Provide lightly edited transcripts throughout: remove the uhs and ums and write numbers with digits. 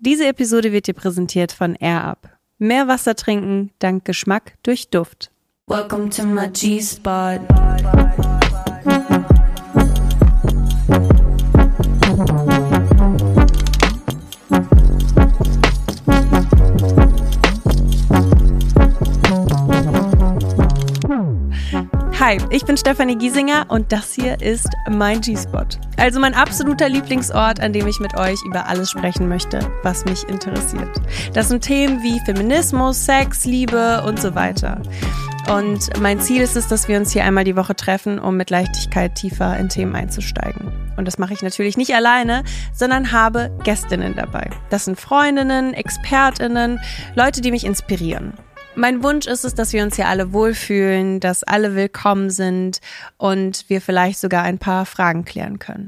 Diese Episode wird dir präsentiert von AirUp. Mehr Wasser trinken dank Geschmack durch Duft. Welcome to my G-Spot. Hi, ich bin Stefanie Giesinger und das hier ist mein G-Spot. Also mein absoluter Lieblingsort, an dem ich mit euch über alles sprechen möchte, was mich interessiert. Das sind Themen wie Feminismus, Sex, Liebe und so weiter. Und mein Ziel ist es, dass wir uns hier einmal die Woche treffen, um mit Leichtigkeit tiefer in Themen einzusteigen. Und das mache ich natürlich nicht alleine, sondern habe Gästinnen dabei. Das sind Freundinnen, ExpertInnen, Leute, die mich inspirieren. Mein Wunsch ist es, dass wir uns hier alle wohlfühlen, dass alle willkommen sind und wir vielleicht sogar ein paar Fragen klären können.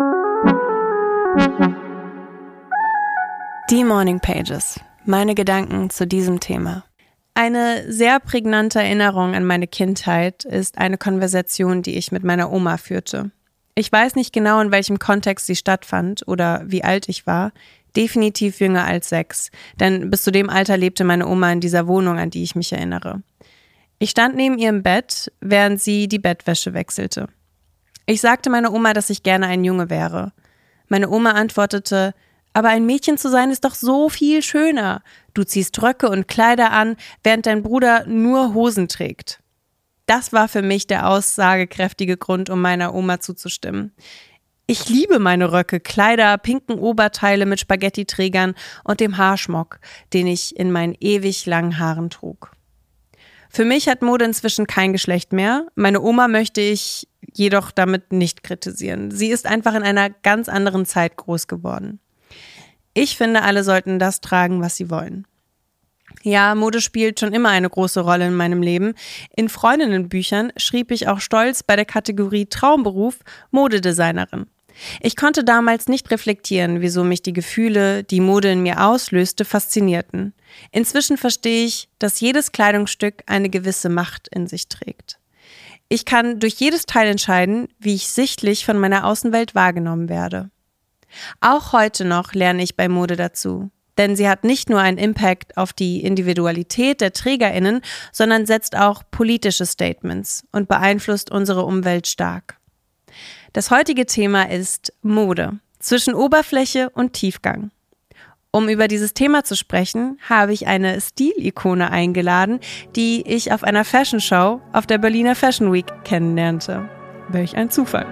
Die Morning Pages. Meine Gedanken zu diesem Thema. Eine sehr prägnante Erinnerung an meine Kindheit ist eine Konversation, die ich mit meiner Oma führte. Ich weiß nicht genau, in welchem Kontext sie stattfand oder wie alt ich war. Definitiv jünger als 6, denn bis zu dem Alter lebte meine Oma in dieser Wohnung, an die ich mich erinnere. Ich stand neben ihrem Bett, während sie die Bettwäsche wechselte. Ich sagte meiner Oma, dass ich gerne ein Junge wäre. Meine Oma antwortete, aber ein Mädchen zu sein ist doch so viel schöner. Du ziehst Röcke und Kleider an, während dein Bruder nur Hosen trägt. Das war für mich der aussagekräftige Grund, um meiner Oma zuzustimmen. Ich liebe meine Röcke, Kleider, pinken Oberteile mit Spaghetti-Trägern und dem Haarschmuck, den ich in meinen ewig langen Haaren trug. Für mich hat Mode inzwischen kein Geschlecht mehr. Meine Oma möchte ich jedoch damit nicht kritisieren. Sie ist einfach in einer ganz anderen Zeit groß geworden. Ich finde, alle sollten das tragen, was sie wollen. Ja, Mode spielt schon immer eine große Rolle in meinem Leben. In Freundinnenbüchern schrieb ich auch stolz bei der Kategorie Traumberuf Modedesignerin. Ich konnte damals nicht reflektieren, wieso mich die Gefühle, die Mode in mir auslöste, faszinierten. Inzwischen verstehe ich, dass jedes Kleidungsstück eine gewisse Macht in sich trägt. Ich kann durch jedes Teil entscheiden, wie ich sichtlich von meiner Außenwelt wahrgenommen werde. Auch heute noch lerne ich bei Mode dazu. Denn sie hat nicht nur einen Impact auf die Individualität der TrägerInnen, sondern setzt auch politische Statements und beeinflusst unsere Umwelt stark. Das heutige Thema ist Mode, zwischen Oberfläche und Tiefgang. Um über dieses Thema zu sprechen, habe ich eine Stilikone eingeladen, die ich auf einer Fashion Show auf der Berliner Fashion Week kennenlernte. Welch ein Zufall.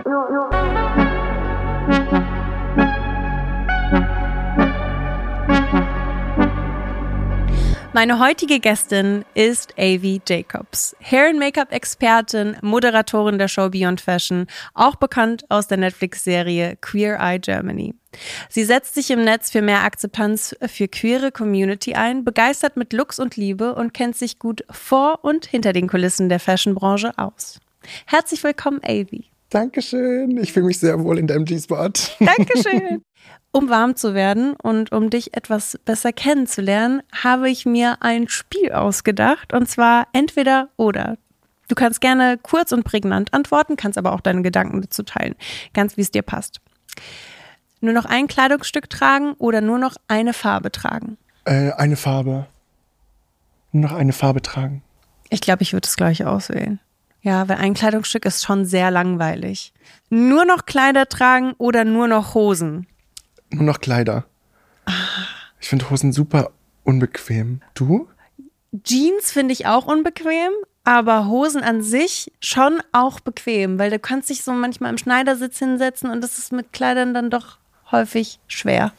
Meine heutige Gästin ist Avi Jacobs, Hair- und Make-up-Expertin, Moderatorin der Show Beyond Fashion, auch bekannt aus der Netflix-Serie Queer Eye Germany. Sie setzt sich im Netz für mehr Akzeptanz für queere Community ein, begeistert mit Looks und Liebe und kennt sich gut vor und hinter den Kulissen der Fashionbranche aus. Herzlich willkommen, Avi. Dankeschön, ich fühle mich sehr wohl in deinem G-Spot. Dankeschön. Um warm zu werden und um dich etwas besser kennenzulernen, habe ich mir ein Spiel ausgedacht, und zwar entweder oder. Du kannst gerne kurz und prägnant antworten, kannst aber auch deine Gedanken dazu teilen, ganz wie es dir passt. Nur noch ein Kleidungsstück tragen oder nur noch eine Farbe tragen? Eine Farbe. Nur noch eine Farbe tragen. Ich glaube, ich würde das Gleiche auswählen. Ja, weil ein Kleidungsstück ist schon sehr langweilig. Nur noch Kleider tragen oder nur noch Hosen? Nur noch Kleider. Ich finde Hosen super unbequem. Du? Jeans finde ich auch unbequem, aber Hosen an sich schon auch bequem, weil du kannst dich so manchmal im Schneidersitz hinsetzen und das ist mit Kleidern dann doch häufig schwer.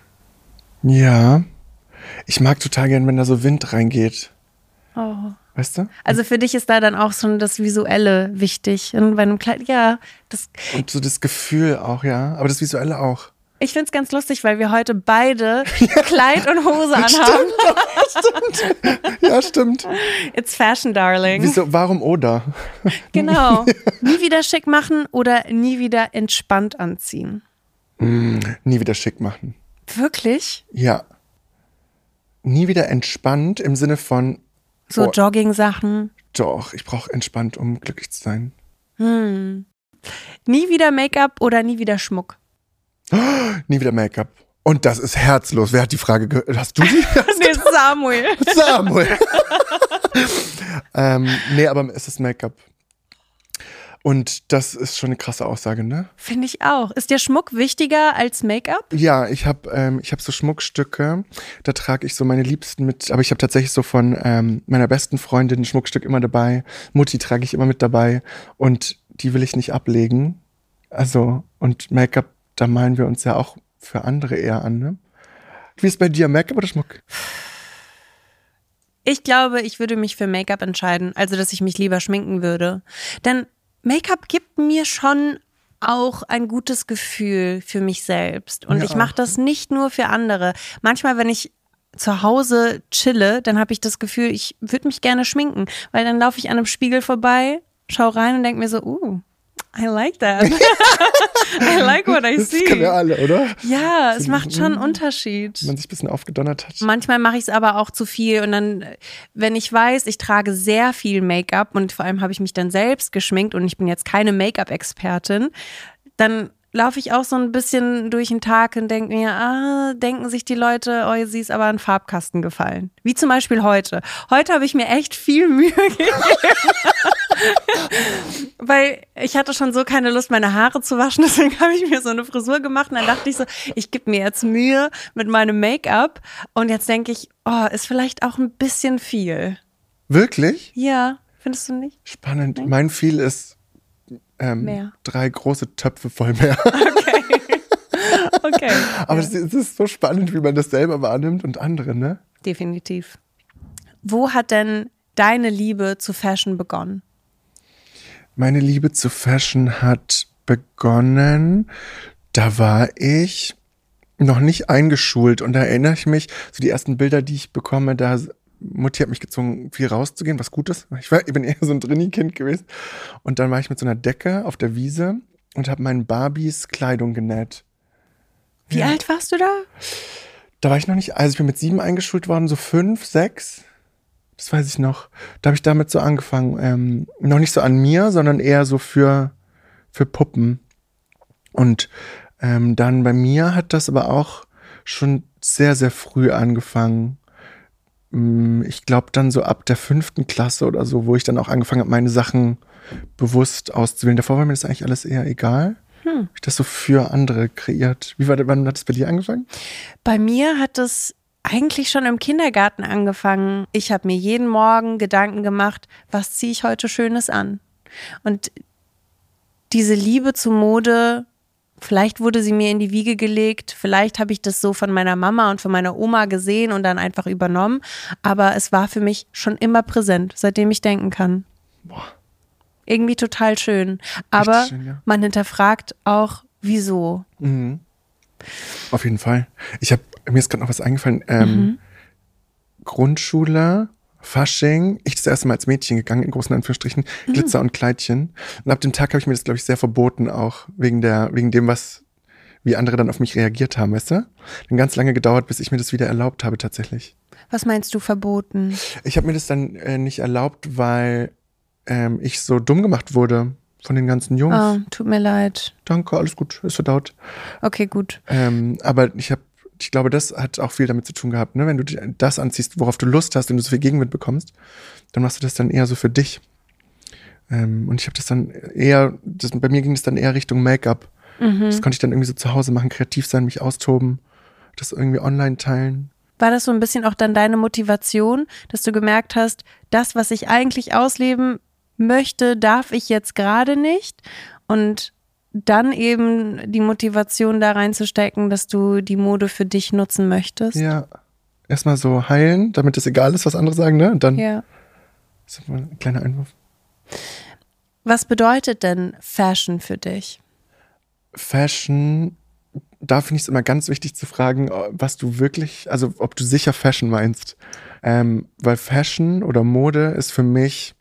Ja. Ich mag total gern, wenn da so Wind reingeht. Oh. Weißt du? Also für dich ist da dann auch so das Visuelle wichtig. Und bei einem Kleid, ja. Und so das Gefühl auch, ja. Aber das Visuelle auch. Ich find's ganz lustig, weil wir heute beide Kleid und Hose anhaben. Stimmt. Ja, stimmt. It's fashion, darling. Wieso, warum oder? Genau. Nie wieder schick machen oder nie wieder entspannt anziehen? Nie wieder schick machen. Wirklich? Ja. Nie wieder entspannt im Sinne von so Jogging-Sachen? Doch, ich brauche entspannt, um glücklich zu sein. Nie wieder Make-up oder nie wieder Schmuck? Nie wieder Make-up. Und das ist herzlos. Wer hat die Frage gehört? Hast du die? Nee, Samuel. Samuel. Nee, aber es ist Make-up. Und das ist schon eine krasse Aussage, ne? Finde ich auch. Ist der Schmuck wichtiger als Make-up? Ja, ich hab so Schmuckstücke, da trage ich so meine Liebsten mit, aber ich habe tatsächlich so von meiner besten Freundin ein Schmuckstück immer dabei. Mutti trage ich immer mit dabei und die will ich nicht ablegen. Also, und Make-up, da malen wir uns ja auch für andere eher an, ne? Wie ist bei dir, Make-up oder Schmuck? Ich glaube, ich würde mich für Make-up entscheiden, also dass ich mich lieber schminken würde. Denn Make-up gibt mir schon auch ein gutes Gefühl für mich selbst. Und Mir ich mache auch. das nicht nur für andere. Manchmal, wenn ich zu Hause chille, dann habe ich das Gefühl, ich würde mich gerne schminken. Weil dann laufe ich an einem Spiegel vorbei, schau rein und denke mir so, I like that. I like what I Das see. können wir alle, oder? Ja, es macht schon einen Unterschied. Wenn man sich ein bisschen aufgedonnert hat. Manchmal mache ich es aber auch zu viel und dann, wenn ich weiß, ich trage sehr viel Make-up und vor allem habe ich mich dann selbst geschminkt und ich bin jetzt keine Make-up-Expertin, dann laufe ich auch so ein bisschen durch den Tag und denke mir, denken sich die Leute, oh, sie ist aber ein Farbkasten gefallen. Wie zum Beispiel heute. Heute habe ich mir echt viel Mühe gegeben. Weil ich hatte schon so keine Lust, meine Haare zu waschen, deswegen habe ich mir so eine Frisur gemacht und dann dachte ich so, ich gebe mir jetzt Mühe mit meinem Make-up und jetzt denke ich, ist vielleicht auch ein bisschen viel. Wirklich? Ja, findest du nicht? Spannend. Nein? Mein Viel ist Mehr. 3 große Töpfe voll mehr. Okay. Aber ja. es ist so spannend, wie man das selber wahrnimmt und andere, ne? Definitiv. Wo hat denn deine Liebe zu Fashion begonnen? Meine Liebe zu Fashion hat begonnen, da war ich noch nicht eingeschult und da erinnere ich mich, so die ersten Bilder, die ich bekomme, da Mutti hat mich gezwungen, viel rauszugehen, was gut ist. Ich bin eher so ein Drini-Kind gewesen. Und dann war ich mit so einer Decke auf der Wiese und habe meinen Barbies Kleidung genäht. Wie alt warst du da? Da war ich noch nicht, also ich bin mit 7 eingeschult worden, so 5, 6. Das weiß ich noch. Da habe ich damit so angefangen. Noch nicht so an mir, sondern eher so für Puppen. Und dann bei mir hat das aber auch schon sehr, sehr früh angefangen. Ich glaube dann so ab der 5. Klasse oder so, wo ich dann auch angefangen habe, meine Sachen bewusst auszuwählen. Davor war mir das eigentlich alles eher egal. Hab ich das so für andere kreiert. Wann hat es bei dir angefangen? Bei mir hat es eigentlich schon im Kindergarten angefangen. Ich habe mir jeden Morgen Gedanken gemacht, was ziehe ich heute Schönes an? Und diese Liebe zur Mode, vielleicht wurde sie mir in die Wiege gelegt, vielleicht habe ich das so von meiner Mama und von meiner Oma gesehen und dann einfach übernommen, aber es war für mich schon immer präsent, seitdem ich denken kann. Boah. Irgendwie total schön, aber schön, ja. man hinterfragt auch, wieso. Mhm. Auf jeden Fall. Mir ist gerade noch was eingefallen. Grundschule, Fasching, ich das erste Mal als Mädchen gegangen, in großen Anführungsstrichen, Glitzer und Kleidchen. Und ab dem Tag habe ich mir das, glaube ich, sehr verboten, auch wegen dem, wie andere dann auf mich reagiert haben, weißt du? Dann ganz lange gedauert, bis ich mir das wieder erlaubt habe, tatsächlich. Was meinst du verboten? Ich habe mir das dann nicht erlaubt, weil ich so dumm gemacht wurde von den ganzen Jungs. Oh, tut mir leid. Danke, alles gut, ist verdaut. Okay, gut. Aber ich glaube, das hat auch viel damit zu tun gehabt, ne? Wenn du das anziehst, worauf du Lust hast und du so viel Gegenwind bekommst, dann machst du das dann eher so für dich. Und ich habe das dann bei mir ging es dann eher Richtung Make-up. Das konnte ich dann irgendwie so zu Hause machen, kreativ sein, mich austoben, das irgendwie online teilen. War das so ein bisschen auch dann deine Motivation, dass du gemerkt hast, das, was ich eigentlich ausleben möchte, darf ich jetzt gerade nicht? Und dann eben die Motivation da reinzustecken, dass du die Mode für dich nutzen möchtest? Ja, erstmal so heilen, damit es egal ist, was andere sagen, ne? Und dann Ja. ist mal ein kleiner Einwurf. Was bedeutet denn Fashion für dich? Fashion, da finde ich es immer ganz wichtig zu fragen, was du wirklich, also ob du sicher Fashion meinst. Weil Fashion oder Mode ist für mich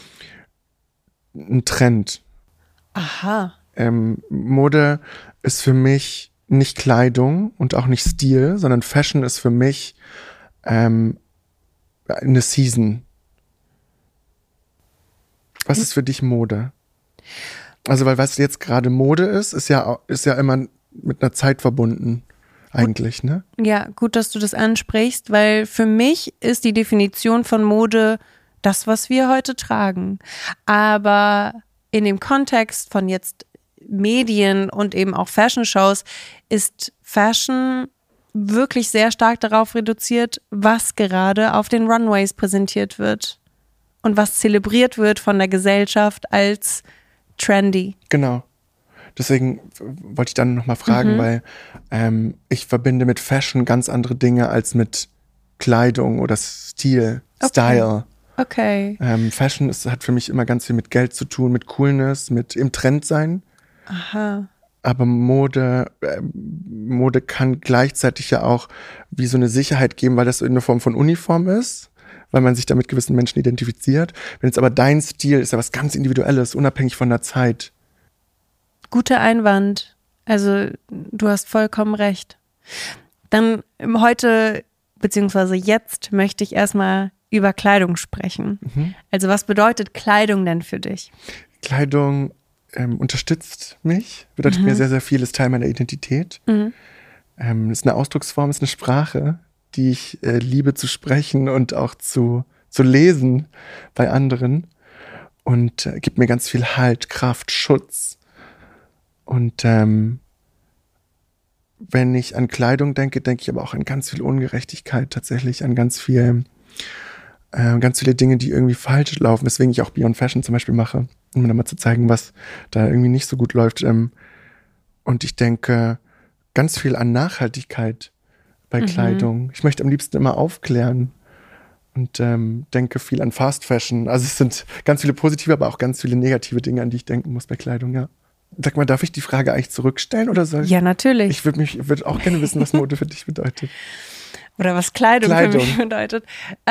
ein Trend. Aha. Mode ist für mich nicht Kleidung und auch nicht Stil, sondern Fashion ist für mich eine Season. Was ist für dich Mode? Also, weil was jetzt gerade Mode ist ja immer mit einer Zeit verbunden. eigentlich, ne? Ja, gut, dass du das ansprichst, weil für mich ist die Definition von Mode das, was wir heute tragen. Aber in dem Kontext von jetzt Medien und eben auch Fashion-Shows ist Fashion wirklich sehr stark darauf reduziert, was gerade auf den Runways präsentiert wird und was zelebriert wird von der Gesellschaft als trendy. Genau. Deswegen wollte ich dann nochmal fragen, weil ich verbinde mit Fashion ganz andere Dinge als mit Kleidung oder Stil, Style. Okay. Fashion hat für mich immer ganz viel mit Geld zu tun, mit Coolness, mit im Trend sein. Aha. Aber Mode kann gleichzeitig ja auch wie so eine Sicherheit geben, weil das eine Form von Uniform ist, weil man sich da mit gewissen Menschen identifiziert. Wenn jetzt aber dein Stil ist ja was ganz Individuelles, unabhängig von der Zeit. Guter Einwand. Also du hast vollkommen recht. Dann heute, beziehungsweise jetzt, möchte ich erstmal über Kleidung sprechen. Also was bedeutet Kleidung denn für dich? Kleidung unterstützt mich, bedeutet mir sehr, sehr viel, ist Teil meiner Identität. Ist eine Ausdrucksform, ist eine Sprache, die ich liebe zu sprechen und auch zu lesen bei anderen und gibt mir ganz viel Halt, Kraft, Schutz. Und wenn ich an Kleidung denke, denke ich aber auch an ganz viel Ungerechtigkeit tatsächlich, an ganz viele Dinge, die irgendwie falsch laufen, weswegen ich auch Beyond Fashion zum Beispiel mache, um dann mal zu zeigen, was da irgendwie nicht so gut läuft. Und ich denke ganz viel an Nachhaltigkeit bei Kleidung. Ich möchte am liebsten immer aufklären und denke viel an Fast Fashion. Also es sind ganz viele positive, aber auch ganz viele negative Dinge, an die ich denken muss bei Kleidung, ja. Sag mal, darf ich die Frage eigentlich zurückstellen oder soll ich? Ja, natürlich. Ich würde auch gerne wissen, was Mode für dich bedeutet. Oder was Kleidung für mich bedeutet.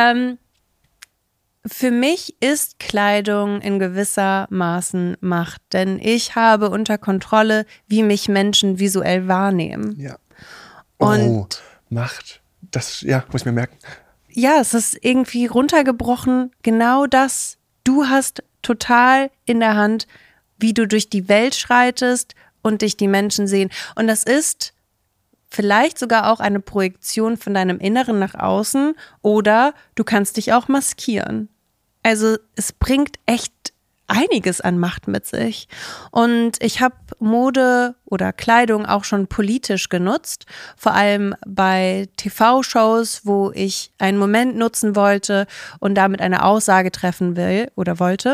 Für mich ist Kleidung in gewisser Maßen Macht, denn ich habe unter Kontrolle, wie mich Menschen visuell wahrnehmen. Ja. Und Macht. Das, ja, muss ich mir merken. Ja, es ist irgendwie runtergebrochen, genau das. Du hast total in der Hand, wie du durch die Welt schreitest und dich die Menschen sehen. Und das ist vielleicht sogar auch eine Projektion von deinem Inneren nach außen oder du kannst dich auch maskieren. Also es bringt echt einiges an Macht mit sich. Und ich habe Mode oder Kleidung auch schon politisch genutzt, vor allem bei TV-Shows, wo ich einen Moment nutzen wollte und damit eine Aussage treffen will oder wollte.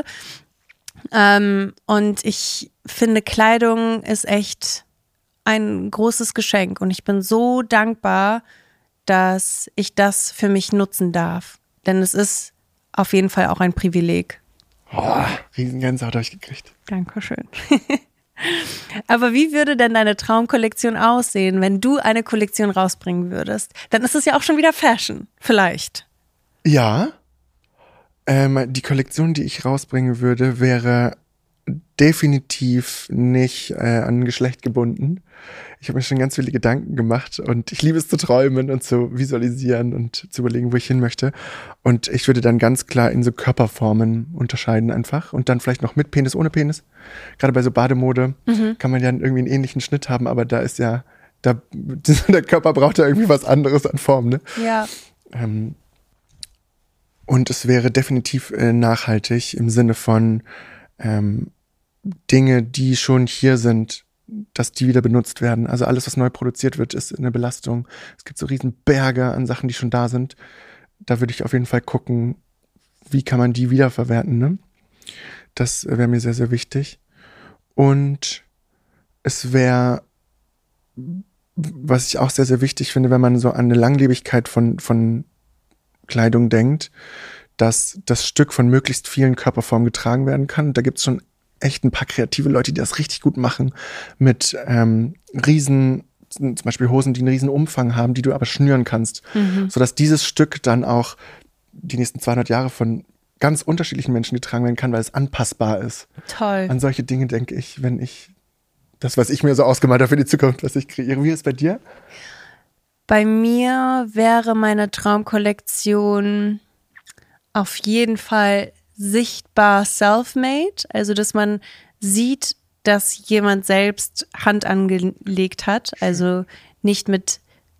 Und ich finde, Kleidung ist echt ein großes Geschenk und ich bin so dankbar, dass ich das für mich nutzen darf. Denn es ist auf jeden Fall auch ein Privileg. Riesengänsehaut habe ich gekriegt. Dankeschön. Aber wie würde denn deine Traumkollektion aussehen, wenn du eine Kollektion rausbringen würdest? Dann ist es ja auch schon wieder Fashion, vielleicht. Ja. Die Kollektion, die ich rausbringen würde, wäre definitiv nicht an Geschlecht gebunden. Ich habe mir schon ganz viele Gedanken gemacht und ich liebe es zu träumen und zu visualisieren und zu überlegen, wo ich hin möchte. Und ich würde dann ganz klar in so Körperformen unterscheiden einfach und dann vielleicht noch mit Penis, ohne Penis. Gerade bei so Bademode kann man ja irgendwie einen ähnlichen Schnitt haben, aber da ist ja, der Körper braucht ja irgendwie was anderes an Form, ne? Ja. Und es wäre definitiv nachhaltig im Sinne von Dinge, die schon hier sind, dass die wieder benutzt werden. Also alles, was neu produziert wird, ist eine Belastung. Es gibt so riesen Berge an Sachen, die schon da sind. Da würde ich auf jeden Fall gucken, wie kann man die wiederverwerten, ne? Das wäre mir sehr, sehr wichtig. Und es wäre, was ich auch sehr, sehr wichtig finde, wenn man so an eine Langlebigkeit von Kleidung denkt, dass das Stück von möglichst vielen Körperformen getragen werden kann. Da gibt es schon echt ein paar kreative Leute, die das richtig gut machen mit riesen, zum Beispiel Hosen, die einen riesen Umfang haben, die du aber schnüren kannst, sodass dieses Stück dann auch die nächsten 200 Jahre von ganz unterschiedlichen Menschen getragen werden kann, weil es anpassbar ist. Toll. An solche Dinge denke ich, wenn ich das, was ich mir so ausgemalt habe für die Zukunft, was ich kreiere. Wie ist es bei dir? Bei mir wäre meine Traumkollektion auf jeden Fall sichtbar self-made, also dass man sieht, dass jemand selbst Hand angelegt hat, also nicht mit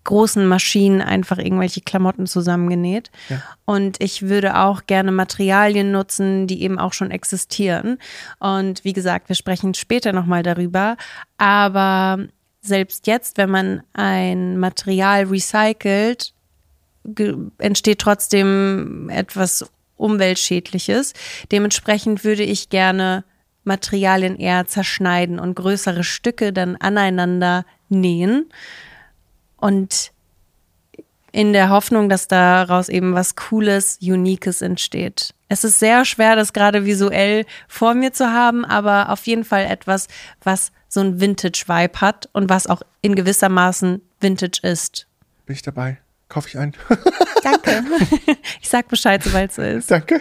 großen Maschinen einfach irgendwelche Klamotten zusammengenäht. Ja. Und ich würde auch gerne Materialien nutzen, die eben auch schon existieren. Und wie gesagt, wir sprechen später nochmal darüber. Aber selbst jetzt, wenn man ein Material recycelt, entsteht trotzdem etwas Umweltschädliches. Dementsprechend würde ich gerne Materialien eher zerschneiden und größere Stücke dann aneinander nähen. Und in der Hoffnung, dass daraus eben was Cooles, Uniques entsteht. Es ist sehr schwer, das gerade visuell vor mir zu haben, aber auf jeden Fall etwas, was so ein Vintage-Vibe hat und was auch in gewissermaßen Vintage ist. Bin ich dabei? Kaufe ich ein? Danke. Ich sag Bescheid, sobald es so ist. Danke.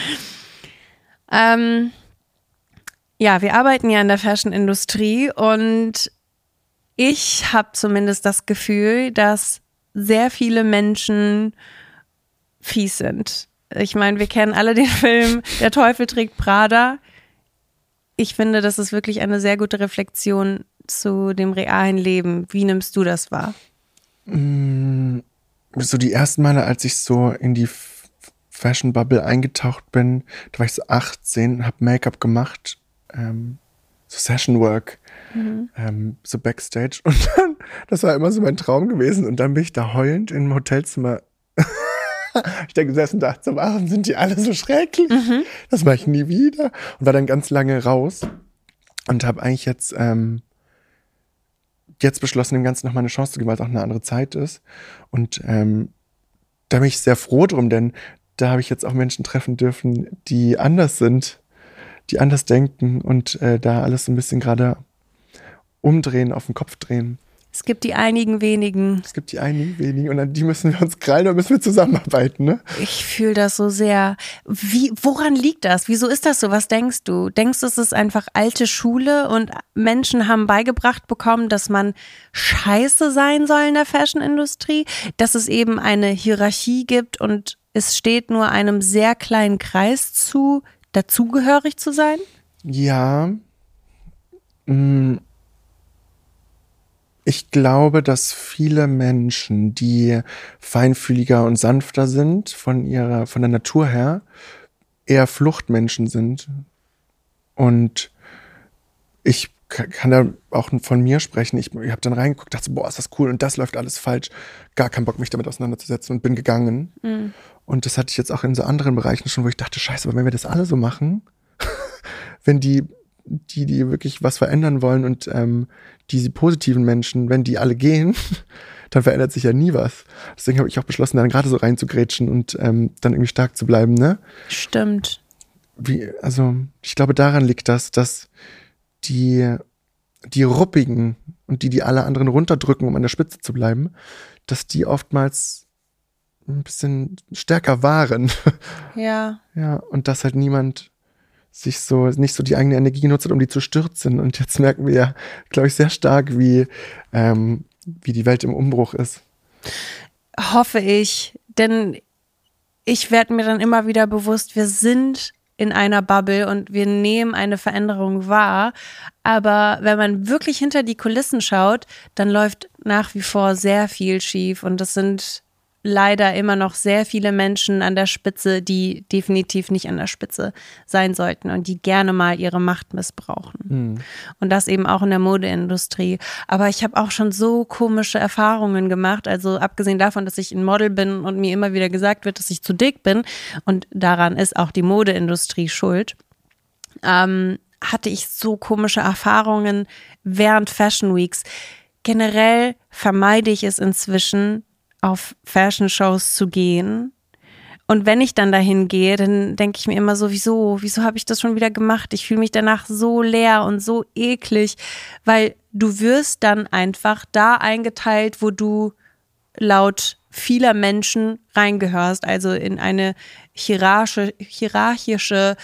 Ja, wir arbeiten ja in der Fashion-Industrie und ich habe zumindest das Gefühl, dass sehr viele Menschen fies sind. Ich meine, wir kennen alle den Film Der Teufel trägt Prada. Ich finde, das ist wirklich eine sehr gute Reflexion zu dem realen Leben. Wie nimmst du das wahr? So die ersten Male, als ich so in die Fashion Bubble eingetaucht bin, da war ich so 18, habe Make-up gemacht, so Session Work, so Backstage und dann, das war immer so mein Traum gewesen und dann bin ich da heulend im Hotelzimmer ich da gesessen und dachte so, warum sind die alle so schrecklich? Das mache ich nie wieder und war dann ganz lange raus und habe eigentlich jetzt beschlossen, dem Ganzen nochmal eine Chance zu geben, weil es auch eine andere Zeit ist. Und da bin ich sehr froh drum, denn da habe ich jetzt auch Menschen treffen dürfen, die anders sind, die anders denken und da alles so ein bisschen gerade umdrehen, auf den Kopf drehen. Es gibt die einigen wenigen. Es gibt die einigen wenigen und an die müssen wir uns krallen, da müssen wir zusammenarbeiten, ne? Ich fühle das so sehr. Woran liegt das? Wieso ist das so? Was denkst du? Denkst du, es ist einfach alte Schule und Menschen haben beigebracht bekommen, dass man scheiße sein soll in der Fashion-Industrie? Dass es eben eine Hierarchie gibt und es steht nur einem sehr kleinen Kreis zu, dazugehörig zu sein? Ja. Ich glaube, dass viele Menschen, die feinfühliger und sanfter sind von der Natur her, eher Fluchtmenschen sind. Und ich kann da auch von mir sprechen. Ich habe dann reingeguckt, dachte, boah, ist das cool und das läuft alles falsch. Gar keinen Bock, mich damit auseinanderzusetzen und bin gegangen. Und das hatte ich jetzt auch in so anderen Bereichen schon, wo ich dachte, scheiße, aber wenn wir das alle so machen, wenn die wirklich was verändern wollen und diese positiven Menschen, wenn die alle gehen, dann verändert sich ja nie was. Deswegen habe ich auch beschlossen, dann gerade so reinzugrätschen und dann irgendwie stark zu bleiben, ne? Stimmt. Ich glaube, daran liegt das, dass die Ruppigen und die alle anderen runterdrücken, um an der Spitze zu bleiben, dass die oftmals ein bisschen stärker waren. Ja. Ja, und dass halt niemand nicht so die eigene Energie genutzt hat, um die zu stürzen. Und jetzt merken wir ja, glaube ich, sehr stark, wie die Welt im Umbruch ist. Hoffe ich, denn ich werde mir dann immer wieder bewusst, wir sind in einer Bubble und wir nehmen eine Veränderung wahr. Aber wenn man wirklich hinter die Kulissen schaut, dann läuft nach wie vor sehr viel schief und das sind leider immer noch sehr viele Menschen an der Spitze, die definitiv nicht an der Spitze sein sollten und die gerne mal ihre Macht missbrauchen. Und das eben auch in der Modeindustrie. Aber ich habe auch schon so komische Erfahrungen gemacht, also abgesehen davon, dass ich ein Model bin und mir immer wieder gesagt wird, dass ich zu dick bin und daran ist auch die Modeindustrie schuld, hatte ich so komische Erfahrungen während Fashion Weeks. Generell vermeide ich es inzwischen, auf Fashion-Shows zu gehen. Und wenn ich dann dahin gehe, dann denke ich mir immer so, wieso habe ich das schon wieder gemacht? Ich fühle mich danach so leer und so eklig, weil du wirst dann einfach da eingeteilt, wo du laut vieler Menschen reingehörst, also in eine hierarchische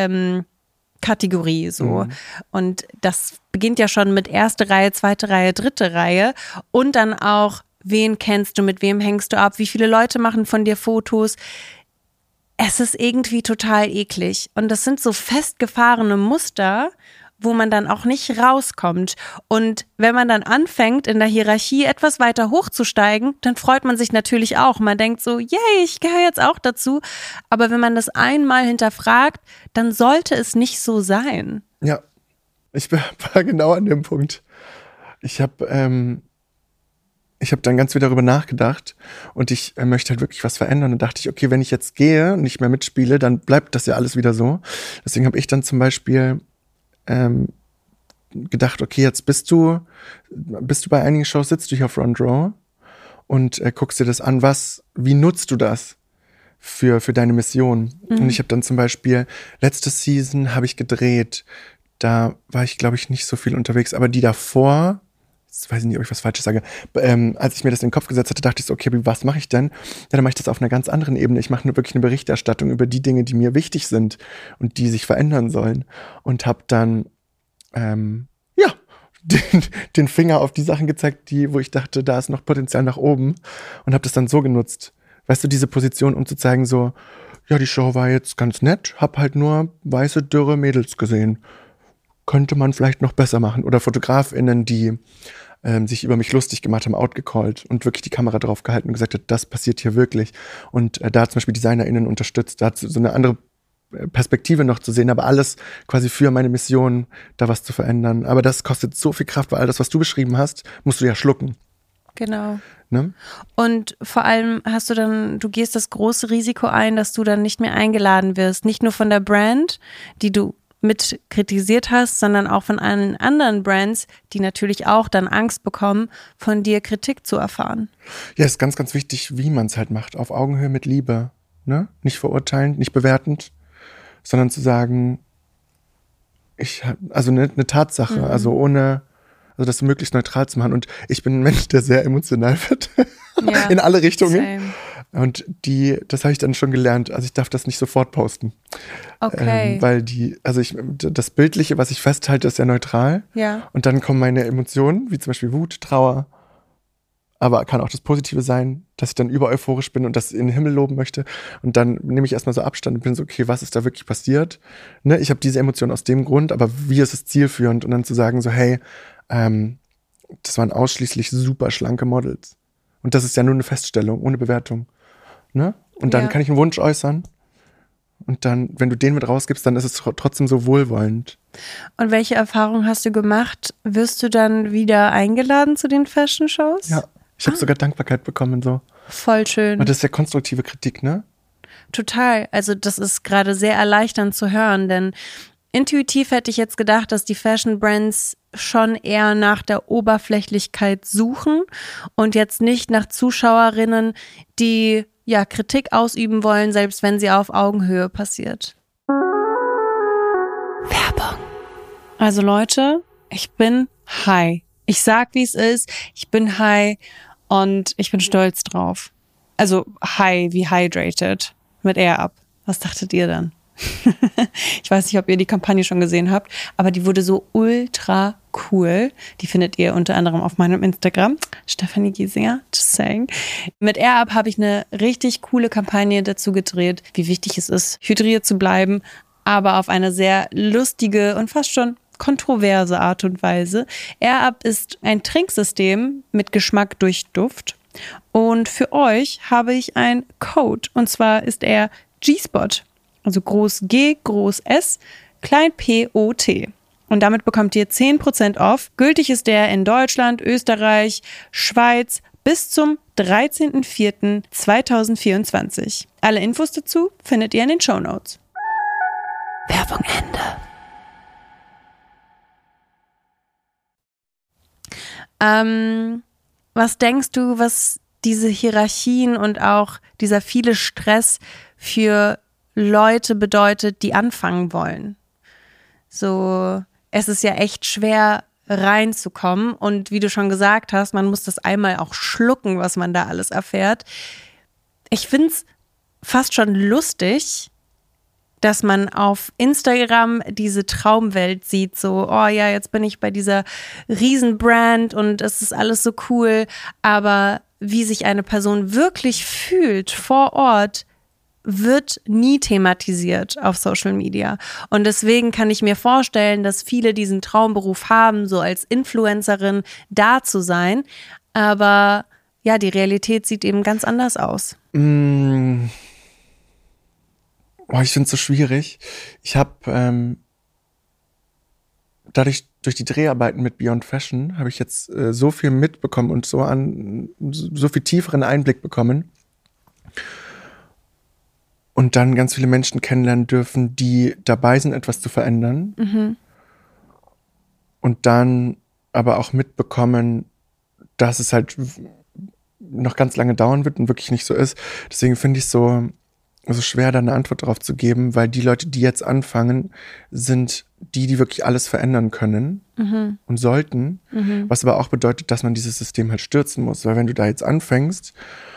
Kategorie so. Und das beginnt ja schon mit erste Reihe, zweite Reihe, dritte Reihe und dann auch wen kennst du, mit wem hängst du ab, wie viele Leute machen von dir Fotos. Es ist irgendwie total eklig. Und das sind so festgefahrene Muster. wo man dann auch nicht rauskommt. Und wenn man dann anfängt, in der Hierarchie etwas weiter hochzusteigen, dann freut man sich natürlich auch. Man denkt so, yay, ich gehöre jetzt auch dazu. Aber wenn man das einmal hinterfragt, dann sollte es nicht so sein. Ja, ich war genau an dem Punkt. Ich habe dann ganz viel darüber nachgedacht und ich möchte halt wirklich was verändern. Und dachte ich, okay, wenn ich jetzt gehe und nicht mehr mitspiele, dann bleibt das ja alles wieder so. Deswegen habe ich dann zum Beispiel gedacht, okay, jetzt bist du bei einigen Shows, sitzt du hier auf Front Row und guckst dir das an, wie nutzt du das für deine Mission? Und ich habe dann zum Beispiel, letzte Season habe ich gedreht, da war ich, glaube ich, nicht so viel unterwegs, aber die davor, jetzt weiß ich nicht, ob ich was Falsches sage, als ich mir das in den Kopf gesetzt hatte, dachte ich so, okay, was mache ich denn? Ja, dann mache ich das auf einer ganz anderen Ebene. Ich mache wirklich eine Berichterstattung über die Dinge, die mir wichtig sind und die sich verändern sollen. Und habe dann, den Finger auf die Sachen gezeigt, wo ich dachte, da ist noch Potenzial nach oben und habe das dann so genutzt. Weißt du, diese Position, um zu zeigen so, ja, die Show war jetzt ganz nett, hab halt nur weiße, dürre Mädels gesehen. Könnte man vielleicht noch besser machen. Oder FotografInnen, die sich über mich lustig gemacht haben, outgecallt und wirklich die Kamera drauf gehalten und gesagt hat, das passiert hier wirklich. Und da hat zum Beispiel DesignerInnen unterstützt, da hat so eine andere Perspektive noch zu sehen, aber alles quasi für meine Mission, da was zu verändern. Aber das kostet so viel Kraft, weil all das, was du beschrieben hast, musst du ja schlucken. Genau. Ne? Und vor allem du gehst das große Risiko ein, dass du dann nicht mehr eingeladen wirst. Nicht nur von der Brand, die du mit kritisiert hast, sondern auch von allen anderen Brands, die natürlich auch dann Angst bekommen, von dir Kritik zu erfahren. Ja, ist ganz, ganz wichtig, wie man es halt macht. Auf Augenhöhe mit Liebe. Ne? Nicht verurteilend, nicht bewertend, sondern zu sagen, eine Tatsache, also das möglichst neutral zu machen. Und ich bin ein Mensch, der sehr emotional wird. Ja, in alle Richtungen. Same. Und das habe ich dann schon gelernt. Also ich darf das nicht sofort posten. Okay. Weil das Bildliche, was ich festhalte, ist ja neutral. Ja. Und dann kommen meine Emotionen, wie zum Beispiel Wut, Trauer. Aber kann auch das Positive sein, dass ich dann übereuphorisch bin und das in den Himmel loben möchte. Und dann nehme ich erstmal so Abstand und bin so, okay, was ist da wirklich passiert? Ne? Ich habe diese Emotionen aus dem Grund, aber wie ist es zielführend? Und dann zu sagen so, hey, das waren ausschließlich super schlanke Models. Und das ist ja nur eine Feststellung, ohne Bewertung. Ne? Und dann kann ich einen Wunsch äußern. Und dann, wenn du den mit rausgibst, dann ist es trotzdem so wohlwollend. Und welche Erfahrungen hast du gemacht? Wirst du dann wieder eingeladen zu den Fashion-Shows? Ja, ich habe sogar Dankbarkeit bekommen. So. Voll schön. Und das ist ja konstruktive Kritik, ne? Total. Also das ist gerade sehr erleichternd zu hören, denn intuitiv hätte ich jetzt gedacht, dass die Fashion-Brands schon eher nach der Oberflächlichkeit suchen und jetzt nicht nach Zuschauerinnen, die Kritik ausüben wollen, selbst wenn sie auf Augenhöhe passiert. Werbung. Also Leute, ich bin high. Ich sag, wie es ist. Ich bin high und ich bin stolz drauf. Also high wie hydrated mit Air Up. Was dachtet ihr dann? Ich weiß nicht, ob ihr die Kampagne schon gesehen habt, aber die wurde so ultra cool. Die findet ihr unter anderem auf meinem Instagram, Stefanie Giesinger, just saying. Mit Air Up habe ich eine richtig coole Kampagne dazu gedreht, wie wichtig es ist, hydriert zu bleiben, aber auf eine sehr lustige und fast schon kontroverse Art und Weise. Air Up ist ein Trinksystem mit Geschmack durch Duft. Und für euch habe ich einen Code, und zwar ist er G-Spot. Also groß G, groß S, klein P-O-T. Und damit bekommt ihr 10% off. Gültig ist der in Deutschland, Österreich, Schweiz bis zum 13.04.2024. Alle Infos dazu findet ihr in den Shownotes. Werbung Ende. Was denkst du, was diese Hierarchien und auch dieser viele Stress für Leute bedeutet, die anfangen wollen? So, es ist ja echt schwer reinzukommen und wie du schon gesagt hast, man muss das einmal auch schlucken, was man da alles erfährt. Ich find's fast schon lustig, dass man auf Instagram diese Traumwelt sieht, so, oh ja, jetzt bin ich bei dieser Riesenbrand und es ist alles so cool, aber wie sich eine Person wirklich fühlt vor Ort, wird nie thematisiert auf Social Media. Und deswegen kann ich mir vorstellen, dass viele diesen Traumberuf haben, so als Influencerin da zu sein. Aber ja, die Realität sieht eben ganz anders aus. Ich finde es so schwierig. Ich habe durch die Dreharbeiten mit Beyond Fashion habe ich jetzt so viel mitbekommen und so viel tieferen Einblick bekommen. Und dann ganz viele Menschen kennenlernen dürfen, die dabei sind, etwas zu verändern. Mhm. Und dann aber auch mitbekommen, dass es halt noch ganz lange dauern wird und wirklich nicht so ist. Deswegen finde ich es so schwer, da eine Antwort darauf zu geben, weil die Leute, die jetzt anfangen, sind die wirklich alles verändern können und sollten. Was aber auch bedeutet, dass man dieses System halt stürzen muss. Weil wenn du da jetzt anfängst,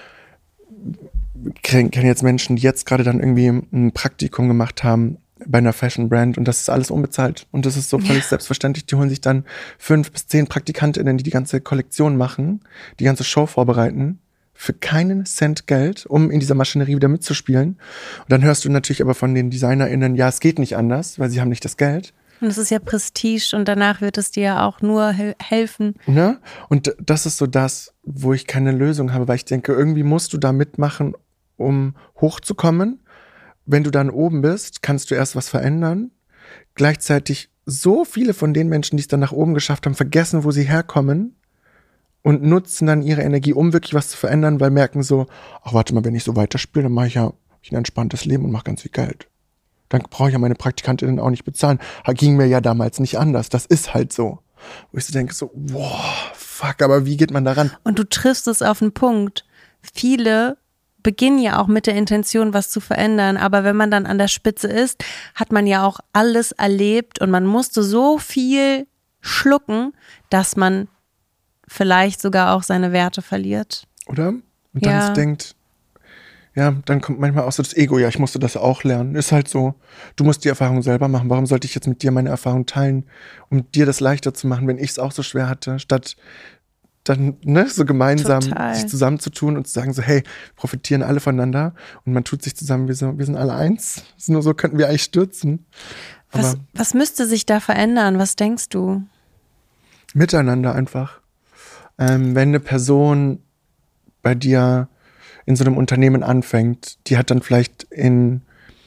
kennen jetzt Menschen, die jetzt gerade dann irgendwie ein Praktikum gemacht haben bei einer Fashion Brand und das ist alles unbezahlt. Und das ist so völlig selbstverständlich. Die holen sich dann 5 bis 10 PraktikantInnen, die ganze Kollektion machen, die ganze Show vorbereiten, für keinen Cent Geld, um in dieser Maschinerie wieder mitzuspielen. Und dann hörst du natürlich aber von den DesignerInnen, ja, es geht nicht anders, weil sie haben nicht das Geld. Und es ist ja Prestige und danach wird es dir ja auch nur helfen. Ne? Und das ist so das, wo ich keine Lösung habe, weil ich denke, irgendwie musst du da mitmachen, um hochzukommen. Wenn du dann oben bist, kannst du erst was verändern. Gleichzeitig so viele von den Menschen, die es dann nach oben geschafft haben, vergessen, wo sie herkommen und nutzen dann ihre Energie, um wirklich was zu verändern, weil merken so, ach warte mal, wenn ich so weiterspiele, dann mache ich ja ein entspanntes Leben und mache ganz viel Geld. Dann brauche ich ja meine Praktikantinnen auch nicht bezahlen. Ging mir ja damals nicht anders. Das ist halt so. Wo ich so denke, so, wow, fuck, aber wie geht man daran? Und du triffst es auf den Punkt. Viele beginnen ja auch mit der Intention, was zu verändern. Aber wenn man dann an der Spitze ist, hat man ja auch alles erlebt und man musste so viel schlucken, dass man vielleicht sogar auch seine Werte verliert. Oder? Und dann denkt, ja, dann kommt manchmal auch so das Ego, ja, ich musste das auch lernen. Ist halt so, du musst die Erfahrung selber machen. Warum sollte ich jetzt mit dir meine Erfahrung teilen, um dir das leichter zu machen, wenn ich es auch so schwer hatte, statt dann so gemeinsam sich zusammenzutun und zu sagen so, hey, profitieren alle voneinander und man tut sich zusammen, wir sind alle eins. Nur so könnten wir eigentlich stürzen. Was müsste sich da verändern? Was denkst du? Miteinander einfach. Wenn eine Person bei dir in so einem Unternehmen anfängt, die hat dann vielleicht in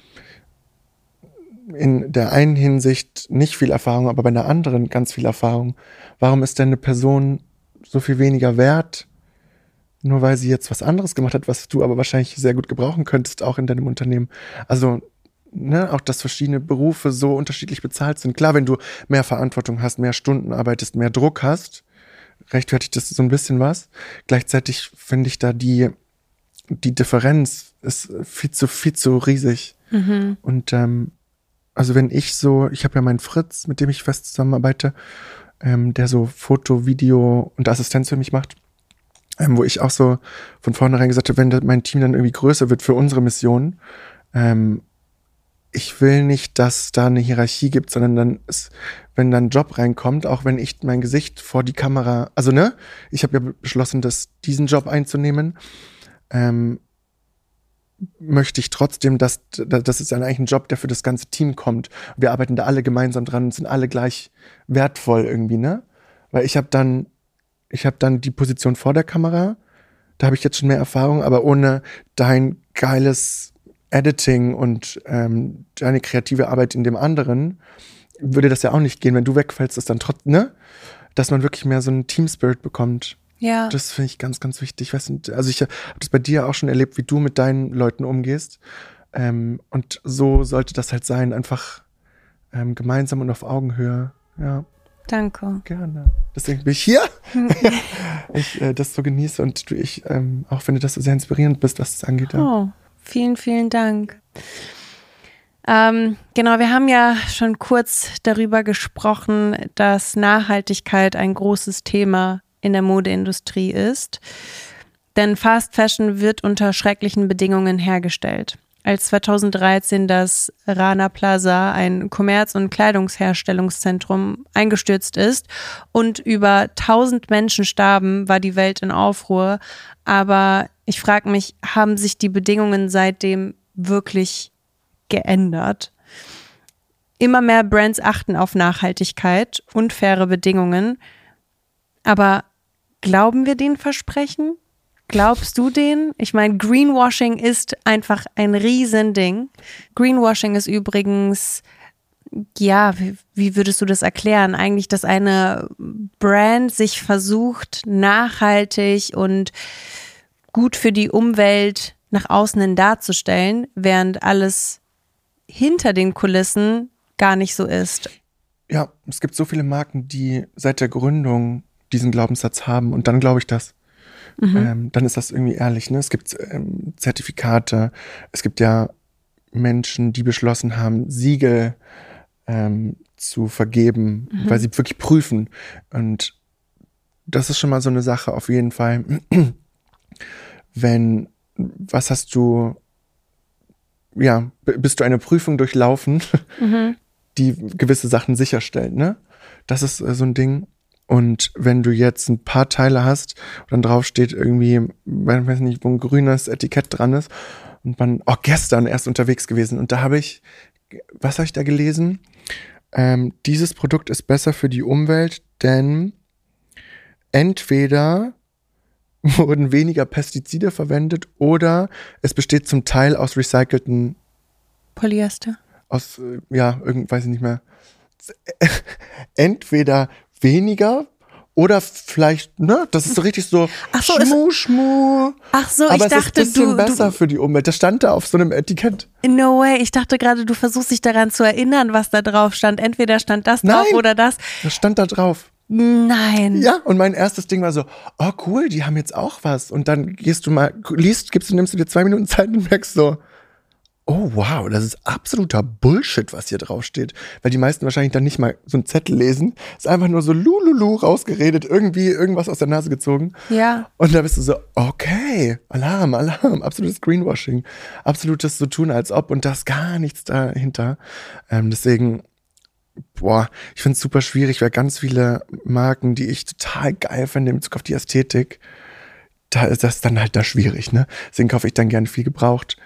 der einen Hinsicht nicht viel Erfahrung, aber bei der anderen ganz viel Erfahrung. Warum ist denn eine Person so viel weniger wert, nur weil sie jetzt was anderes gemacht hat, was du aber wahrscheinlich sehr gut gebrauchen könntest, auch in deinem Unternehmen? Also, auch dass verschiedene Berufe so unterschiedlich bezahlt sind. Klar, wenn du mehr Verantwortung hast, mehr Stunden arbeitest, mehr Druck hast, rechtfertigt das so ein bisschen was. Gleichzeitig finde ich da die Differenz ist viel zu riesig. Mhm. Und also wenn ich habe ja meinen Fritz, mit dem ich fest zusammenarbeite, der so Foto, Video und Assistenz für mich macht, wo ich auch so von vornherein gesagt habe, wenn mein Team dann irgendwie größer wird für unsere Mission, ich will nicht, dass da eine Hierarchie gibt, sondern wenn dann ein Job reinkommt, auch wenn ich mein Gesicht vor die Kamera, also ich habe ja beschlossen, diesen Job einzunehmen, möchte ich trotzdem, das ist eigentlich ein Job, der für das ganze Team kommt. Wir arbeiten da alle gemeinsam dran und sind alle gleich wertvoll irgendwie, Weil ich habe dann die Position vor der Kamera, da habe ich jetzt schon mehr Erfahrung, aber ohne dein geiles Editing und deine kreative Arbeit in dem anderen würde das ja auch nicht gehen. Wenn du wegfällst, ist dann trotzdem, dass man wirklich mehr so einen Team-Spirit bekommt. Ja. Das finde ich ganz, ganz wichtig. Also ich habe das bei dir auch schon erlebt, wie du mit deinen Leuten umgehst. Und so sollte das halt sein, einfach gemeinsam und auf Augenhöhe. Ja. Danke. Gerne. Deswegen bin ich hier. Ich das so genieße und ich auch finde, dass du sehr inspirierend bist, was das angeht. Ja. Oh, vielen, vielen Dank. Genau, wir haben ja schon kurz darüber gesprochen, dass Nachhaltigkeit ein großes Thema in der Modeindustrie ist. Denn Fast Fashion wird unter schrecklichen Bedingungen hergestellt. Als 2013 das Rana Plaza, ein Kommerz- und Kleidungsherstellungszentrum, eingestürzt ist und über 1000 Menschen starben, war die Welt in Aufruhr. Aber ich frage mich, haben sich die Bedingungen seitdem wirklich geändert. Immer mehr Brands achten auf Nachhaltigkeit und faire Bedingungen. Aber glauben wir den Versprechen? Glaubst du denen? Ich meine, Greenwashing ist einfach ein Riesending. Greenwashing ist übrigens, ja, wie würdest du das erklären? Eigentlich, dass eine Brand sich versucht, nachhaltig und gut für die Umwelt nach außen hin darzustellen, während alles hinter den Kulissen gar nicht so ist. Ja, es gibt so viele Marken, die seit der Gründung diesen Glaubenssatz haben und dann glaube ich das. Dann ist das irgendwie ehrlich, ne? Es gibt Zertifikate, es gibt ja Menschen, die beschlossen haben, Siegel zu vergeben, weil sie wirklich prüfen. Und das ist schon mal so eine Sache auf jeden Fall. Was hast du, ja, bist du eine Prüfung durchlaufen, die gewisse Sachen sicherstellt, ne? Das ist so ein Ding. Und wenn du jetzt ein paar Teile hast und dann drauf steht irgendwie, ich weiß nicht, wo ein grünes Etikett dran ist und man, gestern erst unterwegs gewesen und da was habe ich da gelesen? Dieses Produkt ist besser für die Umwelt, denn entweder wurden weniger Pestizide verwendet oder es besteht zum Teil aus recycelten Polyester. Weiß ich nicht mehr. Entweder weniger oder vielleicht, ne, das ist so richtig so Schmu. Ach so, aber ich dachte, es ist ein bisschen besser für die Umwelt. Das stand da auf so einem Etikett. No way, ich dachte gerade, du versuchst dich daran zu erinnern, was da drauf stand. Entweder stand das drauf oder das. Das stand da drauf. Nein. Ja, und mein erstes Ding war so, cool, die haben jetzt auch was. Und dann nimmst du dir 2 Minuten Zeit und merkst so, oh wow, das ist absoluter Bullshit, was hier draufsteht. Weil die meisten wahrscheinlich dann nicht mal so einen Zettel lesen. Ist einfach nur so lululu rausgeredet, irgendwas aus der Nase gezogen. Ja. Und da bist du so, okay, Alarm, absolutes Greenwashing. Absolutes so tun als ob und da ist gar nichts dahinter. Deswegen, ich finde es super schwierig, weil ganz viele Marken, die ich total geil finde in Bezug auf die Ästhetik, da ist das dann halt da schwierig, ne? Deswegen kaufe ich dann gerne viel gebraucht.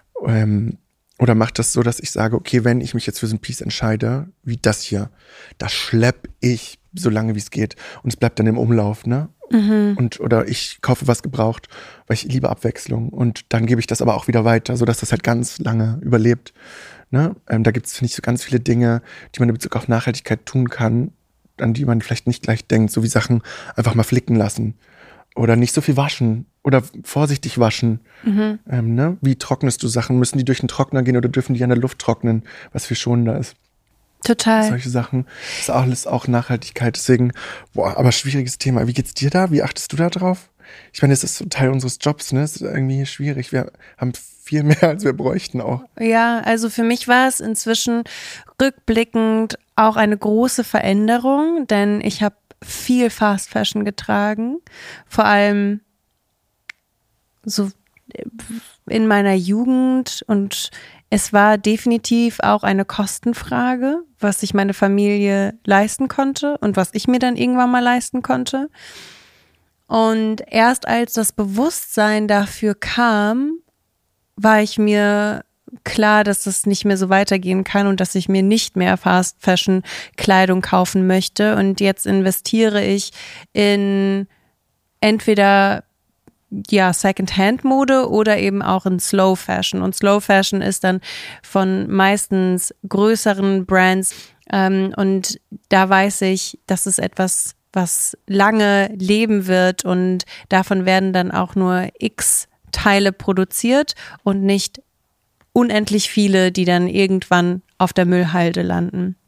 Oder macht das so, dass ich sage, okay, wenn ich mich jetzt für so ein Piece entscheide, wie das hier, das schlepp ich so lange wie es geht und es bleibt dann im Umlauf, ne? Oder ich kaufe was gebraucht, weil ich liebe Abwechslung und dann gebe ich das aber auch wieder weiter, sodass das halt ganz lange überlebt, ne? Da gibt es, finde ich, so ganz viele Dinge, die man in Bezug auf Nachhaltigkeit tun kann, an die man vielleicht nicht gleich denkt, so wie Sachen einfach mal flicken lassen oder nicht so viel waschen. Oder vorsichtig waschen. Ne? Wie trocknest du Sachen? Müssen die durch den Trockner gehen oder dürfen die an der Luft trocknen? Was viel schonender ist. Total. Solche Sachen. Das ist alles auch Nachhaltigkeit. Deswegen, aber schwieriges Thema. Wie geht's dir da? Wie achtest du da drauf? Ich meine, es ist so Teil unseres Jobs, ne? Es ist irgendwie schwierig. Wir haben viel mehr, als wir bräuchten auch. Ja, also für mich war es inzwischen rückblickend auch eine große Veränderung, denn ich habe viel Fast Fashion getragen. Vor allem so in meiner Jugend und es war definitiv auch eine Kostenfrage, was sich meine Familie leisten konnte und was ich mir dann irgendwann mal leisten konnte. Und erst als das Bewusstsein dafür kam, war ich mir klar, dass das nicht mehr so weitergehen kann und dass ich mir nicht mehr Fast Fashion Kleidung kaufen möchte. Und jetzt investiere ich in entweder Second-Hand-Mode oder eben auch in Slow Fashion. Und Slow Fashion ist dann von meistens größeren Brands. Und da weiß ich, das ist etwas, was lange leben wird und davon werden dann auch nur X Teile produziert und nicht unendlich viele, die dann irgendwann auf der Müllhalde landen.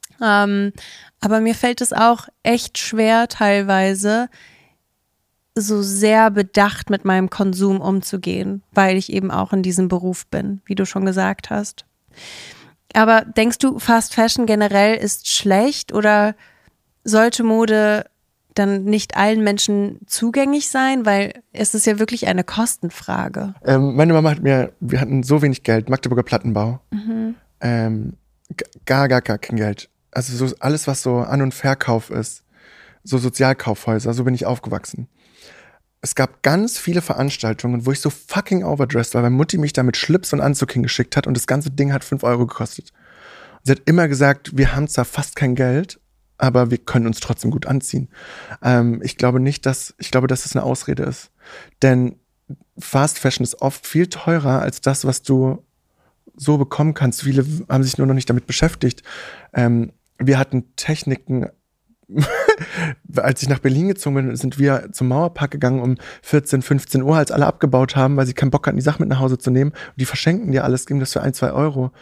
Aber mir fällt es auch echt schwer teilweise, so sehr bedacht mit meinem Konsum umzugehen, weil ich eben auch in diesem Beruf bin, wie du schon gesagt hast. Aber denkst du, Fast Fashion generell ist schlecht oder sollte Mode dann nicht allen Menschen zugänglich sein? Weil es ist ja wirklich eine Kostenfrage. Meine Mama wir hatten so wenig Geld, Magdeburger Plattenbau, gar kein Geld. Also so alles, was so An- und Verkauf ist, so Sozialkaufhäuser, so bin ich aufgewachsen. es gab ganz viele Veranstaltungen, wo ich so fucking overdressed war, weil Mutti mich da mit Schlips und Anzug hingeschickt hat und das ganze Ding hat 5 Euro gekostet. Und sie hat immer gesagt, wir haben zwar fast kein Geld, aber wir können uns trotzdem gut anziehen. Ich glaube, dass es eine Ausrede ist. Denn Fast Fashion ist oft viel teurer als das, was du so bekommen kannst. Viele haben sich nur noch nicht damit beschäftigt. Wir hatten Techniken. Als ich nach Berlin gezogen bin, sind wir zum Mauerpark gegangen um 14, 15 Uhr, als alle abgebaut haben, weil sie keinen Bock hatten, die Sachen mit nach Hause zu nehmen. Und die verschenken dir alles, geben das für 1, 2 Euro.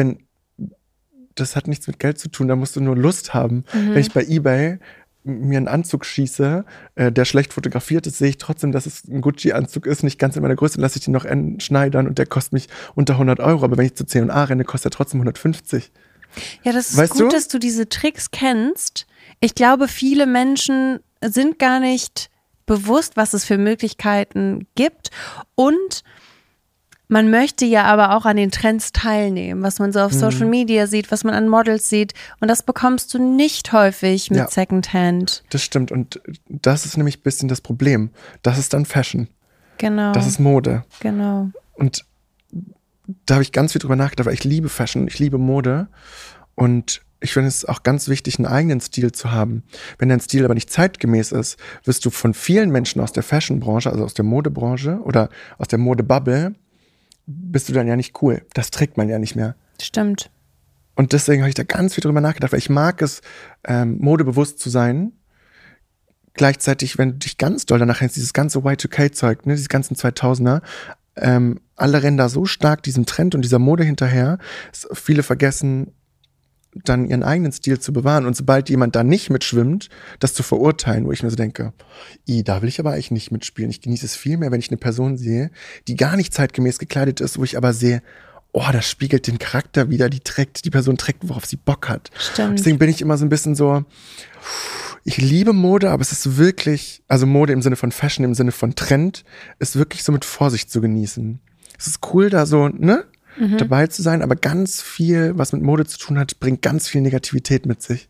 Das hat nichts mit Geld zu tun, da musst du nur Lust haben. Wenn ich bei eBay mir einen Anzug schieße, der schlecht fotografiert ist, sehe ich trotzdem, dass es ein Gucci-Anzug ist, nicht ganz in meiner Größe, lasse ich den noch schneidern und der kostet mich unter 100 Euro. Aber wenn ich zu C&A renne, kostet er trotzdem 150. Ja, das ist gut, dass du diese Tricks kennst. Ich glaube, viele Menschen sind gar nicht bewusst, was es für Möglichkeiten gibt. Und man möchte ja aber auch an den Trends teilnehmen, was man so auf Social Media sieht, was man an Models sieht. Und das bekommst du nicht häufig mit Secondhand. Das stimmt. Und das ist nämlich ein bisschen das Problem. Das ist dann Fashion. Genau. Das ist Mode. Genau. Und da habe ich ganz viel drüber nachgedacht, weil ich liebe Fashion, ich liebe Mode. Und ich finde es auch ganz wichtig, einen eigenen Stil zu haben. Wenn dein Stil aber nicht zeitgemäß ist, wirst du von vielen Menschen aus der Fashion-Branche, also aus der Modebranche oder aus der Modebubble, bist du dann ja nicht cool. Das trägt man ja nicht mehr. Stimmt. Und deswegen habe ich da ganz viel drüber nachgedacht, weil ich mag es, modebewusst zu sein. Gleichzeitig, wenn du dich ganz doll danach hängst, dieses ganze Y2K-Zeug, ne, diese ganzen 2000er, alle rennen da so stark diesem Trend und dieser Mode hinterher, dass viele vergessen, dann ihren eigenen Stil zu bewahren. Und sobald jemand da nicht mitschwimmt, das zu verurteilen, wo ich mir so denke, da will ich aber eigentlich nicht mitspielen. Ich genieße es viel mehr, wenn ich eine Person sehe, die gar nicht zeitgemäß gekleidet ist, wo ich aber sehe, das spiegelt den Charakter wieder, die Person trägt, worauf sie Bock hat. Stimmt. Deswegen bin ich immer so ein bisschen so, ich liebe Mode, aber es ist wirklich, also Mode im Sinne von Fashion, im Sinne von Trend, ist wirklich so mit Vorsicht zu genießen. Es ist cool, da so, dabei zu sein, aber ganz viel, was mit Mode zu tun hat, bringt ganz viel Negativität mit sich.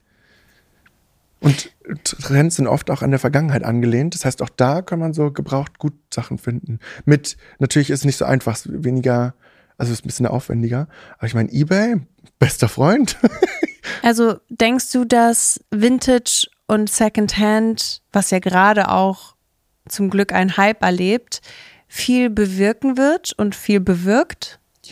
Und Trends sind oft auch an der Vergangenheit angelehnt. Das heißt, auch da kann man so gebraucht gut Sachen finden. Natürlich ist es nicht so einfach, es ist ein bisschen aufwendiger. Aber ich meine, eBay, bester Freund. Also denkst du, dass Vintage und Secondhand, was ja gerade auch zum Glück einen Hype erlebt, viel bewirken wird und viel bewirkt? Ja,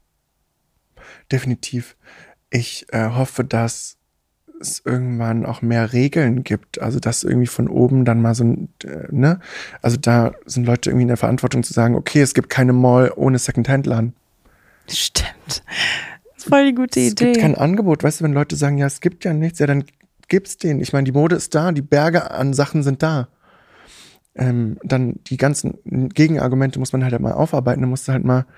definitiv. Ich hoffe, dass es irgendwann auch mehr Regeln gibt. Also, dass irgendwie von oben dann mal so also da sind Leute irgendwie in der Verantwortung zu sagen, okay, es gibt keine Mall ohne Secondhand-Laden. Stimmt. Das ist voll die gute Idee. Es gibt kein Angebot. Weißt du, wenn Leute sagen, ja, es gibt ja nichts, ja, dann gibt's den. Ich meine, die Mode ist da, die Berge an Sachen sind da. Dann die ganzen Gegenargumente muss man halt mal aufarbeiten. Da musst du halt mal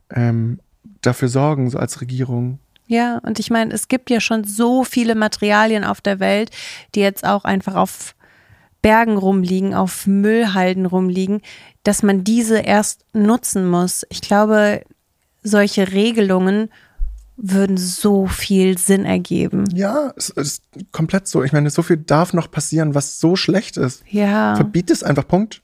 dafür sorgen, so als Regierung. Ja, und ich meine, es gibt ja schon so viele Materialien auf der Welt, die jetzt auch einfach auf Bergen rumliegen, auf Müllhalden rumliegen, dass man diese erst nutzen muss. Ich glaube, solche Regelungen würden so viel Sinn ergeben. Ja, es ist komplett so. Ich meine, so viel darf noch passieren, was so schlecht ist. Ja. Verbiet es einfach, Punkt.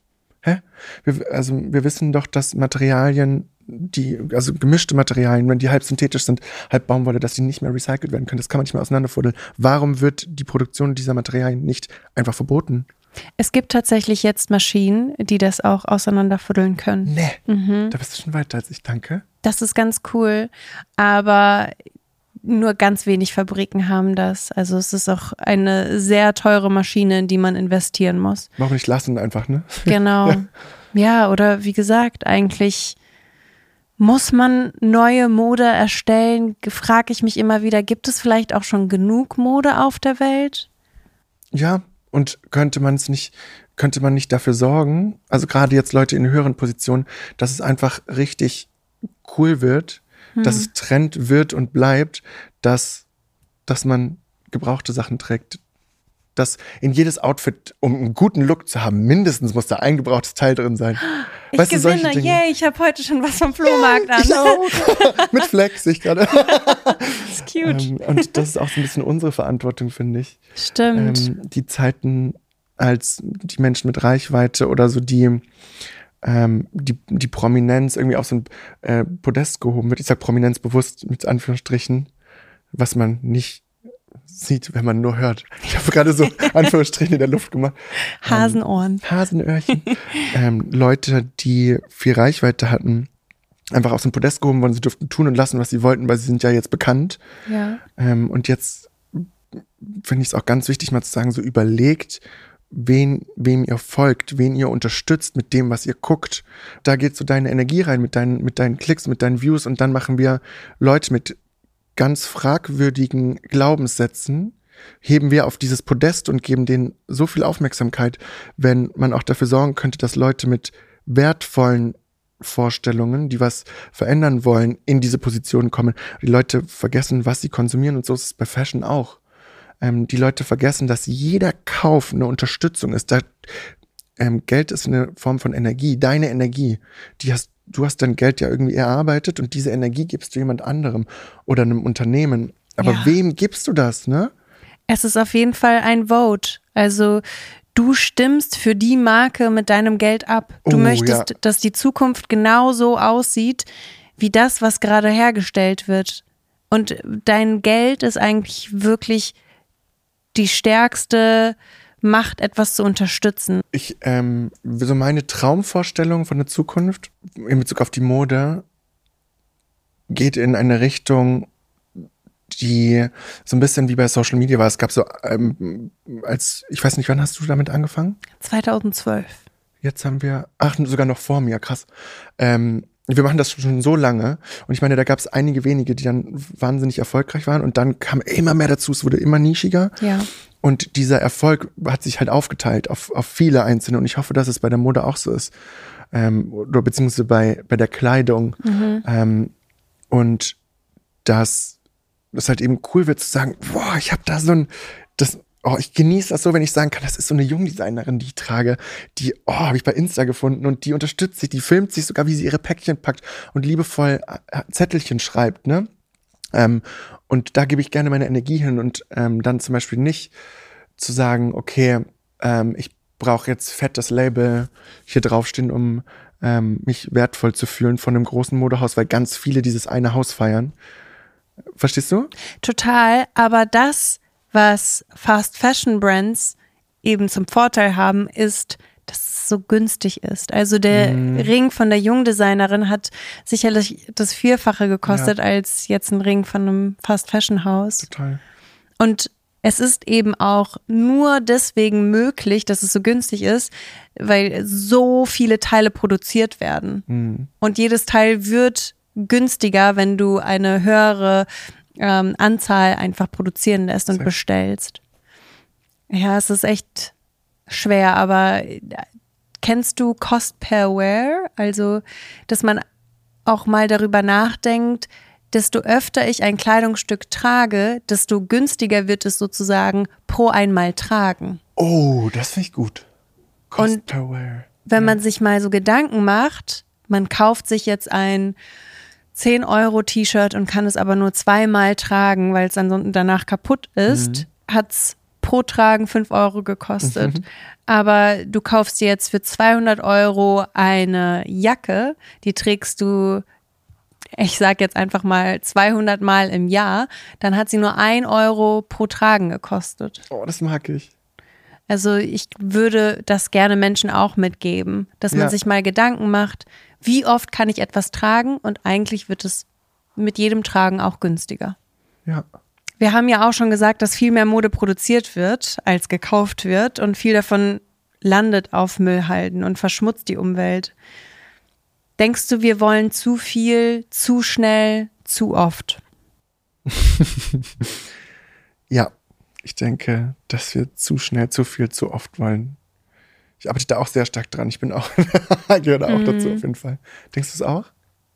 Wir wissen doch, dass Materialien, also gemischte Materialien, wenn die halb synthetisch sind, halb Baumwolle, dass die nicht mehr recycelt werden können. Das kann man nicht mehr auseinanderfuddeln. Warum wird die Produktion dieser Materialien nicht einfach verboten? Es gibt tatsächlich jetzt Maschinen, die das auch auseinanderfuddeln können. Nee, da bist du schon weiter als ich, danke. Das ist ganz cool, aber nur ganz wenig Fabriken haben das. Also es ist auch eine sehr teure Maschine, in die man investieren muss. Warum nicht lassen einfach, ne? Genau. Ja, oder wie gesagt, eigentlich muss man neue Mode erstellen, frage ich mich immer wieder, gibt es vielleicht auch schon genug Mode auf der Welt? Ja, und könnte man nicht dafür sorgen, also gerade jetzt Leute in höheren Positionen, dass es einfach richtig cool wird, dass es Trend wird und bleibt, dass man gebrauchte Sachen trägt. Dass in jedes Outfit, um einen guten Look zu haben, mindestens muss da ein gebrauchtes Teil drin sein. Ich gewinne, yay, ich habe heute schon was vom Flohmarkt an. Ich auch. Mit Flex, ich gerade. Das ist cute. Und das ist auch so ein bisschen unsere Verantwortung, finde ich. Stimmt. Die Zeiten als die Menschen mit Reichweite oder so die Prominenz irgendwie auf so ein Podest gehoben wird. Ich sag Prominenz bewusst mit Anführungsstrichen, was man nicht sieht, wenn man nur hört. Ich habe gerade so Anführungsstrichen in der Luft gemacht. Hasenohren. Hasenöhrchen. Leute, die viel Reichweite hatten, einfach auf so ein Podest gehoben worden. Sie durften tun und lassen, was sie wollten, weil sie sind ja jetzt bekannt. Ja. Und jetzt finde ich es auch ganz wichtig, mal zu sagen, so überlegt, wem ihr folgt, wen ihr unterstützt mit dem, was ihr guckt. Da geht so deine Energie rein mit deinen Klicks, mit deinen Views und dann machen wir Leute mit ganz fragwürdigen Glaubenssätzen, heben wir auf dieses Podest und geben denen so viel Aufmerksamkeit, wenn man auch dafür sorgen könnte, dass Leute mit wertvollen Vorstellungen, die was verändern wollen, in diese Position kommen. Die Leute vergessen, was sie konsumieren und so ist es bei Fashion auch. Die Leute vergessen, dass jeder Kauf eine Unterstützung ist. Geld ist eine Form von Energie, deine Energie. Du hast dein Geld ja irgendwie erarbeitet und diese Energie gibst du jemand anderem oder einem Unternehmen. Aber Ja. wem gibst du das, ne? Es ist auf jeden Fall ein Vote. Also du stimmst für die Marke mit deinem Geld ab. Du Oh, möchtest, ja. dass die Zukunft genauso aussieht, wie das, was gerade hergestellt wird. Und dein Geld ist eigentlich wirklich die stärkste Macht, etwas zu unterstützen. So meine Traumvorstellung von der Zukunft in Bezug auf die Mode geht in eine Richtung, die so ein bisschen wie bei Social Media war. Es gab so, ich weiß nicht, wann hast du damit angefangen? 2012. Jetzt haben wir, sogar noch vor mir, krass. Wir machen das schon so lange und ich meine, da gab es einige wenige, die dann wahnsinnig erfolgreich waren und dann kam immer mehr dazu, es wurde immer nischiger. Ja. Und dieser Erfolg hat sich halt aufgeteilt auf viele Einzelne und ich hoffe, dass es bei der Mode auch so ist. Oder beziehungsweise bei der Kleidung. Und dass das halt eben cool wird zu sagen, boah, ich habe da ich genieße das so, wenn ich sagen kann, das ist so eine Jungdesignerin, die ich trage, die, habe ich bei Insta gefunden und die unterstützt sich, die filmt sich sogar, wie sie ihre Päckchen packt und liebevoll Zettelchen schreibt, ne? Und da gebe ich gerne meine Energie hin und dann zum Beispiel nicht zu sagen, okay, ich brauche jetzt fett das Label hier draufstehen, um mich wertvoll zu fühlen von einem großen Modehaus, weil ganz viele dieses eine Haus feiern. Verstehst du? Total, aber das, was Fast Fashion Brands eben zum Vorteil haben, ist, dass es so günstig ist. Also der Ring von der Jungdesignerin hat sicherlich das Vierfache gekostet als jetzt ein Ring von einem Fast Fashion Haus. Total. Und es ist eben auch nur deswegen möglich, dass es so günstig ist, weil so viele Teile produziert werden. Und jedes Teil wird günstiger, wenn du eine höhere Anzahl einfach produzieren lässt und bestellst. Ja, es ist echt schwer, aber kennst du Cost per Wear? Also, dass man auch mal darüber nachdenkt, desto öfter ich ein Kleidungsstück trage, desto günstiger wird es sozusagen pro einmal tragen. Oh, das finde ich gut. Cost Und per Wear. Wenn man sich mal so Gedanken macht, man kauft sich jetzt ein 10-Euro-T-Shirt und kann es aber nur zweimal tragen, weil es dann danach kaputt ist, hat es pro Tragen 5 Euro gekostet. Aber du kaufst dir jetzt für 200 Euro eine Jacke, die trägst du, ich sag jetzt einfach mal 200 Mal im Jahr, dann hat sie nur 1 Euro pro Tragen gekostet. Oh, das mag ich. Also ich würde das gerne Menschen auch mitgeben, dass man sich mal Gedanken macht, wie oft kann ich etwas tragen und eigentlich wird es mit jedem Tragen auch günstiger. Ja. Wir haben ja auch schon gesagt, dass viel mehr Mode produziert wird, als gekauft wird und viel davon landet auf Müllhalden und verschmutzt die Umwelt. Denkst du, wir wollen zu viel, zu schnell, zu oft? Ja, ich denke, dass wir zu schnell, zu viel, zu oft wollen. Ich arbeite da auch sehr stark dran. Ich gehöre da auch dazu auf jeden Fall. Denkst du es auch?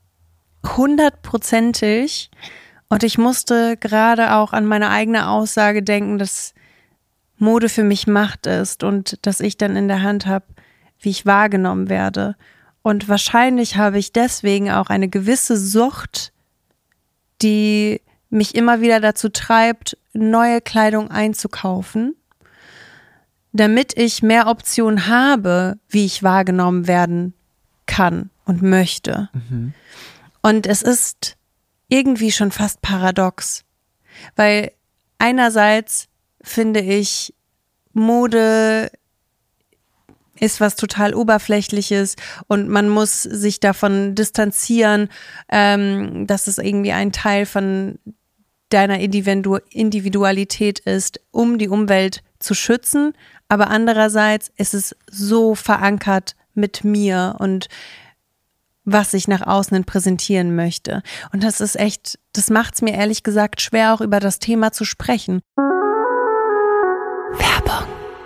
100%. Und ich musste gerade auch an meine eigene Aussage denken, dass Mode für mich Macht ist und dass ich dann in der Hand habe, wie ich wahrgenommen werde. Und wahrscheinlich habe ich deswegen auch eine gewisse Sucht, die mich immer wieder dazu treibt, neue Kleidung einzukaufen. damit ich mehr Optionen habe, wie ich wahrgenommen werden kann und möchte. Und es ist irgendwie schon fast paradox, weil einerseits finde ich, Mode ist was total Oberflächliches und man muss sich davon distanzieren, dass es irgendwie ein Teil von deiner Individualität ist, um die Umwelt zu schützen. Aber andererseits ist es so verankert mit mir und was ich nach außen hin präsentieren möchte. Und das ist echt, das macht es mir ehrlich gesagt schwer, auch über das Thema zu sprechen. Werbung.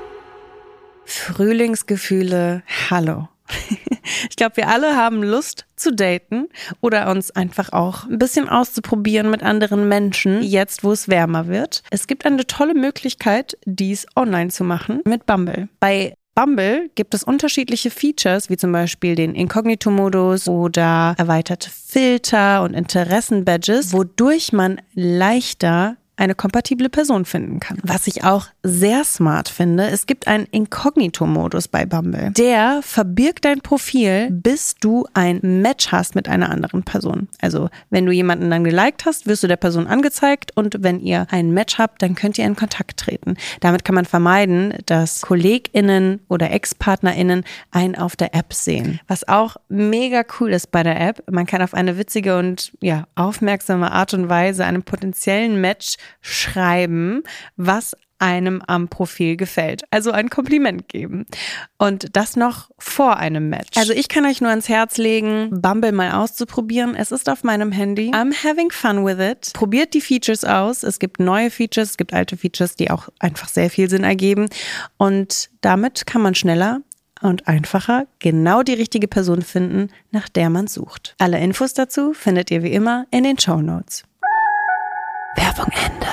Frühlingsgefühle, hallo. Ich glaube, wir alle haben Lust zu daten oder uns einfach auch ein bisschen auszuprobieren mit anderen Menschen, jetzt wo es wärmer wird. Es gibt eine tolle Möglichkeit, dies online zu machen mit Bumble. Bei Bumble gibt es unterschiedliche Features, wie zum Beispiel den Inkognito-Modus oder erweiterte Filter und Interessen-Badges, wodurch man leichter eine kompatible Person finden kann. Was ich auch sehr smart finde, es gibt einen Inkognito-Modus bei Bumble. Der verbirgt dein Profil, bis du ein Match hast mit einer anderen Person. Also wenn du jemanden dann geliked hast, wirst du der Person angezeigt und wenn ihr ein Match habt, dann könnt ihr in Kontakt treten. Damit kann man vermeiden, dass KollegInnen oder Ex-PartnerInnen einen auf der App sehen. Was auch mega cool ist bei der App, man kann auf eine witzige und aufmerksame Art und Weise einem potenziellen Match schreiben, was einem am Profil gefällt. Also ein Kompliment geben. Und das noch vor einem Match. Also ich kann euch nur ans Herz legen, Bumble mal auszuprobieren. Es ist auf meinem Handy. I'm having fun with it. Probiert die Features aus. Es gibt neue Features, es gibt alte Features, die auch einfach sehr viel Sinn ergeben. Und damit kann man schneller und einfacher genau die richtige Person finden, nach der man sucht. Alle Infos dazu findet ihr wie immer in den Shownotes. Werbung Ende.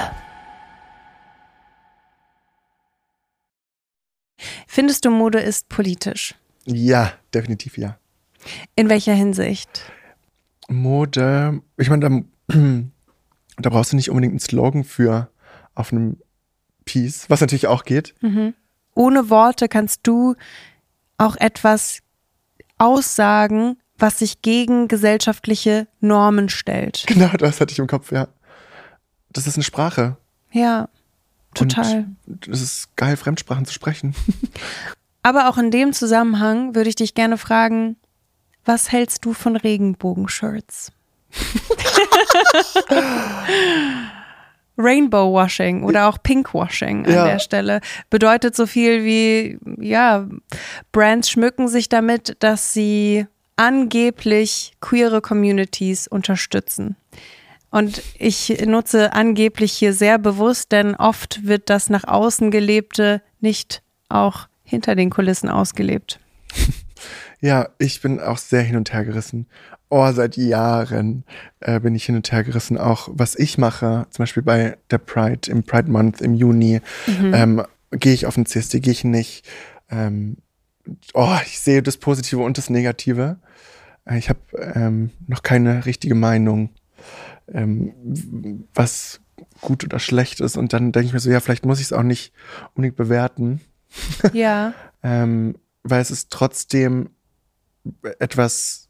Findest du, Mode ist politisch? Ja, definitiv ja. In welcher Hinsicht? Mode, ich meine, da brauchst du nicht unbedingt einen Slogan für auf einem Piece, was natürlich auch geht. Ohne Worte kannst du auch etwas aussagen, was sich gegen gesellschaftliche Normen stellt. Genau, das hatte ich im Kopf, ja. Das ist eine Sprache. Ja, total. Und es ist geil, Fremdsprachen zu sprechen. Aber auch in dem Zusammenhang würde ich dich gerne fragen, was hältst du von Regenbogenshirts? Rainbow-Washing oder auch Pink-Washing an der Stelle bedeutet so viel wie, Brands schmücken sich damit, dass sie angeblich queere Communities unterstützen. Und ich nutze angeblich hier sehr bewusst, denn oft wird das nach außen Gelebte nicht auch hinter den Kulissen ausgelebt. Ja, ich bin auch sehr hin und her gerissen. Seit Jahren bin ich hin und her gerissen. Auch was ich mache, zum Beispiel bei der Pride, im Pride Month im Juni, gehe ich auf den CSD, gehe ich nicht. Ich sehe das Positive und das Negative. Ich habe noch keine richtige Meinung, was gut oder schlecht ist. Und dann denke ich mir so, vielleicht muss ich es auch nicht unbedingt bewerten. Ja. Weil es ist trotzdem etwas,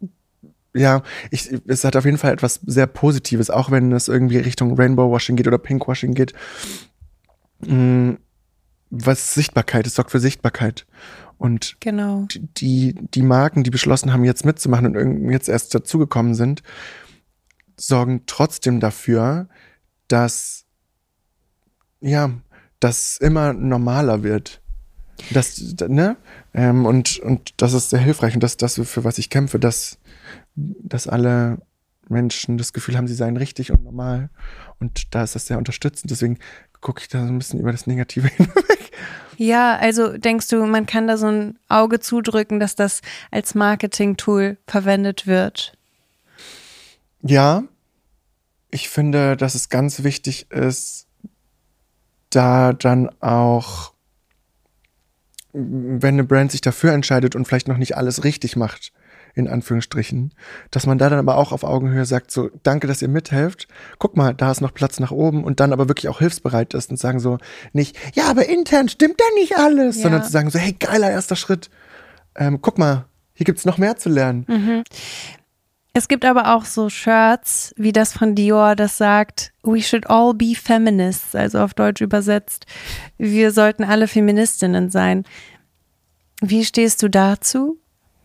es hat auf jeden Fall etwas sehr Positives, auch wenn es irgendwie Richtung Rainbow-Washing geht oder Pink-Washing geht. Was Sichtbarkeit, es sorgt für Sichtbarkeit. Und genau. Die Marken, die beschlossen haben, jetzt mitzumachen und jetzt erst dazugekommen sind, sorgen trotzdem dafür, dass das immer normaler wird. Und das ist sehr hilfreich und das für was ich kämpfe, dass alle Menschen das Gefühl haben, sie seien richtig und normal. Und da ist das sehr unterstützend. Deswegen gucke ich da so ein bisschen über das Negative hinweg. Ja, also denkst du, man kann da so ein Auge zudrücken, dass das als Marketing-Tool verwendet wird? Ja, ich finde, dass es ganz wichtig ist, da dann auch, wenn eine Brand sich dafür entscheidet und vielleicht noch nicht alles richtig macht, in Anführungsstrichen, dass man da dann aber auch auf Augenhöhe sagt, so, danke, dass ihr mithelft, guck mal, da ist noch Platz nach oben und dann aber wirklich auch hilfsbereit ist und sagen so, nicht, ja, aber intern stimmt da nicht alles, sondern zu sagen so, hey, geiler erster Schritt, guck mal, hier gibt's noch mehr zu lernen. Mhm. Es gibt aber auch so Shirts, wie das von Dior, das sagt, we should all be feminists, also auf Deutsch übersetzt, wir sollten alle Feministinnen sein. Wie stehst du dazu?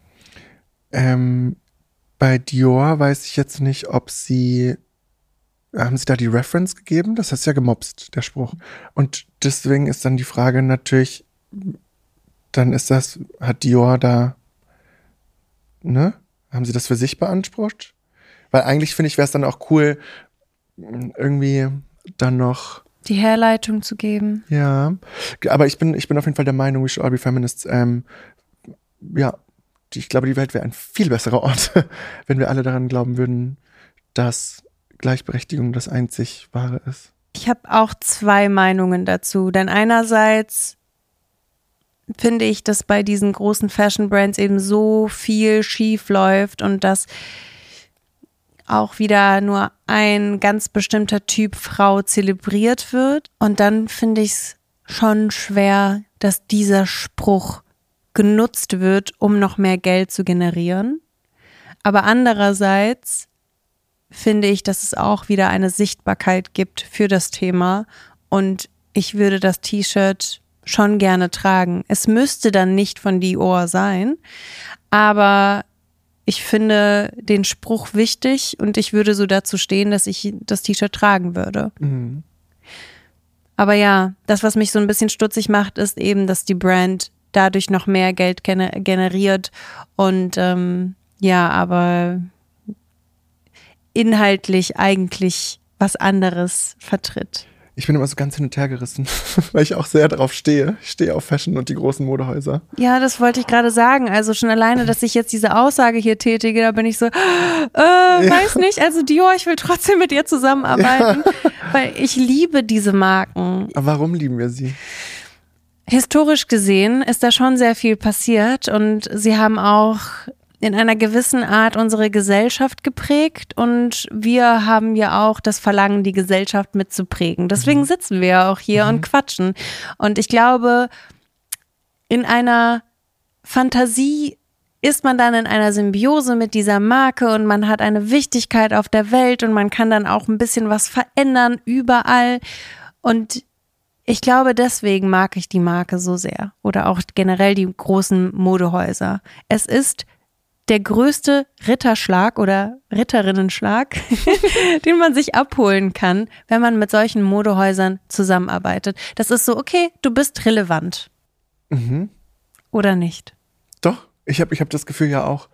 Bei Dior weiß ich jetzt nicht, haben sie da die Reference gegeben? Das heißt ja gemobst, der Spruch. Und deswegen ist dann die Frage natürlich, dann hat Dior da, ne? Haben sie das für sich beansprucht? Weil eigentlich finde ich, wäre es dann auch cool, irgendwie dann noch die Herleitung zu geben. Ja, aber ich bin auf jeden Fall der Meinung, we should all be feminists. Ich glaube, die Welt wäre ein viel besserer Ort, wenn wir alle daran glauben würden, dass Gleichberechtigung das einzig Wahre ist. Ich habe auch 2 Meinungen dazu. Denn einerseits finde ich, dass bei diesen großen Fashion-Brands eben so viel schief läuft und dass auch wieder nur ein ganz bestimmter Typ Frau zelebriert wird. Und dann finde ich es schon schwer, dass dieser Spruch genutzt wird, um noch mehr Geld zu generieren. Aber andererseits finde ich, dass es auch wieder eine Sichtbarkeit gibt für das Thema und ich würde das T-Shirt schon gerne tragen. Es müsste dann nicht von Dior sein, aber ich finde den Spruch wichtig und ich würde so dazu stehen, dass ich das T-Shirt tragen würde. Mhm. Aber ja, das, was mich so ein bisschen stutzig macht, ist eben, dass die Brand dadurch noch mehr Geld generiert und aber inhaltlich eigentlich was anderes vertritt. Ich bin immer so ganz hin und her gerissen, weil ich auch sehr darauf stehe. Ich stehe auf Fashion und die großen Modehäuser. Ja, das wollte ich gerade sagen. Also schon alleine, dass ich jetzt diese Aussage hier tätige, da bin ich so, weiß nicht, also Dior, ich will trotzdem mit ihr zusammenarbeiten, weil ich liebe diese Marken. Aber warum lieben wir sie? Historisch gesehen ist da schon sehr viel passiert und sie haben auch in einer gewissen Art unsere Gesellschaft geprägt und wir haben ja auch das Verlangen, die Gesellschaft mitzuprägen. Deswegen sitzen wir ja auch hier und quatschen. Und ich glaube, in einer Fantasie ist man dann in einer Symbiose mit dieser Marke und man hat eine Wichtigkeit auf der Welt und man kann dann auch ein bisschen was verändern überall. Und ich glaube, deswegen mag ich die Marke so sehr oder auch generell die großen Modehäuser. Es ist der größte Ritterschlag oder Ritterinnenschlag, den man sich abholen kann, wenn man mit solchen Modehäusern zusammenarbeitet. Das ist so, okay, du bist relevant. Mhm. Oder nicht? Doch, ich hab das Gefühl ja auch,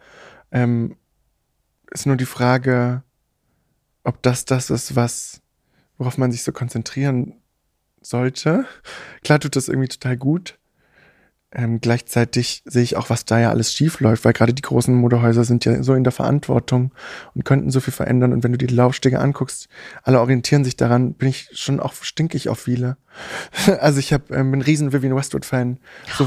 ist nur die Frage, ob das ist, worauf man sich so konzentrieren sollte. Klar tut das irgendwie total gut. Gleichzeitig sehe ich auch, was da ja alles schief läuft, weil gerade die großen Modehäuser sind ja so in der Verantwortung und könnten so viel verändern. Und wenn du dir die Laufstege anguckst, alle orientieren sich daran, bin ich schon auch stinkig auf viele. Also ich bin ein riesen Vivienne Westwood-Fan,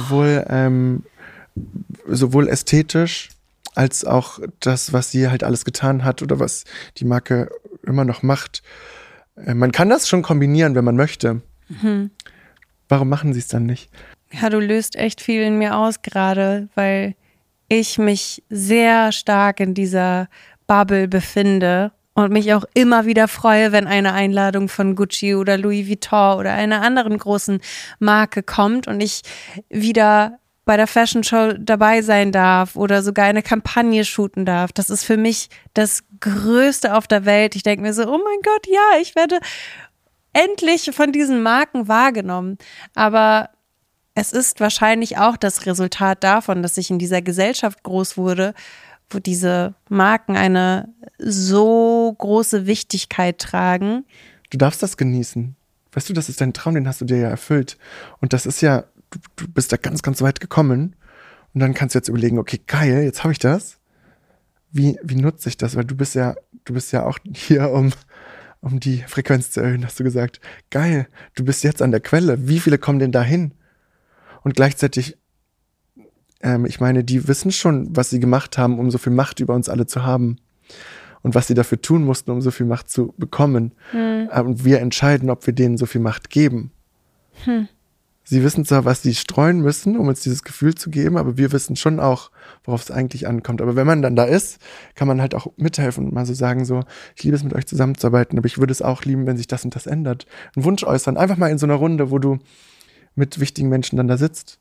sowohl ästhetisch als auch das, was sie halt alles getan hat oder was die Marke immer noch macht. Man kann das schon kombinieren, wenn man möchte. Mhm. Warum machen sie es dann nicht? Ja, du löst echt viel in mir aus gerade, weil ich mich sehr stark in dieser Bubble befinde und mich auch immer wieder freue, wenn eine Einladung von Gucci oder Louis Vuitton oder einer anderen großen Marke kommt und ich wieder bei der Fashion Show dabei sein darf oder sogar eine Kampagne shooten darf. Das ist für mich das Größte auf der Welt. Ich denke mir so, oh mein Gott, ja, ich werde endlich von diesen Marken wahrgenommen. Aber es ist wahrscheinlich auch das Resultat davon, dass ich in dieser Gesellschaft groß wurde, wo diese Marken eine so große Wichtigkeit tragen. Du darfst das genießen. Weißt du, das ist dein Traum, den hast du dir ja erfüllt. Und das ist ja, du bist da ganz, ganz weit gekommen. Und dann kannst du jetzt überlegen, okay, geil, jetzt habe ich das. Wie nutze ich das? Weil du bist ja auch hier, um die Frequenz zu erhöhen, hast du gesagt. Geil, du bist jetzt an der Quelle. Wie viele kommen denn da hin? Und gleichzeitig Ich meine, die wissen schon, was sie gemacht haben, um so viel Macht über uns alle zu haben. Und was sie dafür tun mussten, um so viel Macht zu bekommen. Und wir entscheiden, ob wir denen so viel Macht geben. Sie wissen zwar, was sie streuen müssen, um uns dieses Gefühl zu geben, aber wir wissen schon auch, worauf es eigentlich ankommt. Aber wenn man dann da ist, kann man halt auch mithelfen und mal so sagen, so, ich liebe es, mit euch zusammenzuarbeiten, aber ich würde es auch lieben, wenn sich das und das ändert. Einen Wunsch äußern, einfach mal in so einer Runde, wo du mit wichtigen Menschen dann da sitzt.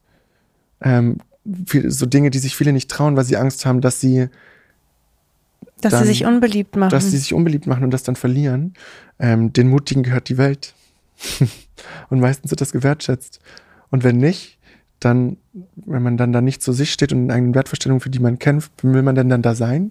So Dinge, die sich viele nicht trauen, weil sie Angst haben, dass sie sich unbeliebt machen. Dass sie sich unbeliebt machen und das dann verlieren. Den Mutigen gehört die Welt. Und meistens wird das gewertschätzt. Und wenn nicht, dann, wenn man dann da nicht zu sich steht und in eigenen Wertvorstellungen, für die man kämpft, will man denn dann da sein?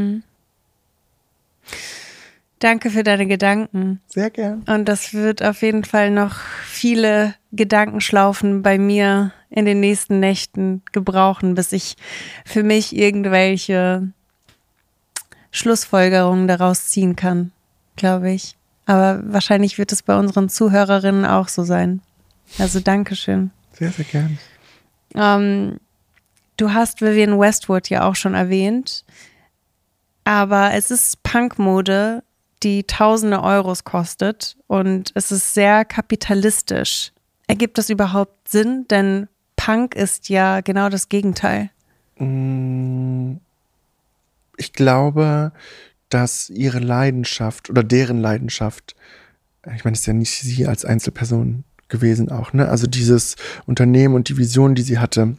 Danke für deine Gedanken. Sehr gern. Und das wird auf jeden Fall noch viele Gedankenschlaufen bei mir in den nächsten Nächten gebrauchen, bis ich für mich irgendwelche Schlussfolgerungen daraus ziehen kann, glaube ich. Aber wahrscheinlich wird es bei unseren Zuhörerinnen auch so sein. Also Dankeschön. Sehr, sehr gern. Du hast Vivienne Westwood ja auch schon erwähnt, aber es ist Punkmode, die tausende Euros kostet und es ist sehr kapitalistisch. Ergibt das überhaupt Sinn? Denn Punk ist ja genau das Gegenteil. Ich glaube, dass ihre Leidenschaft oder deren Leidenschaft, ich meine, es ist ja nicht sie als Einzelperson gewesen auch, ne? Also dieses Unternehmen und die Vision, die sie hatte,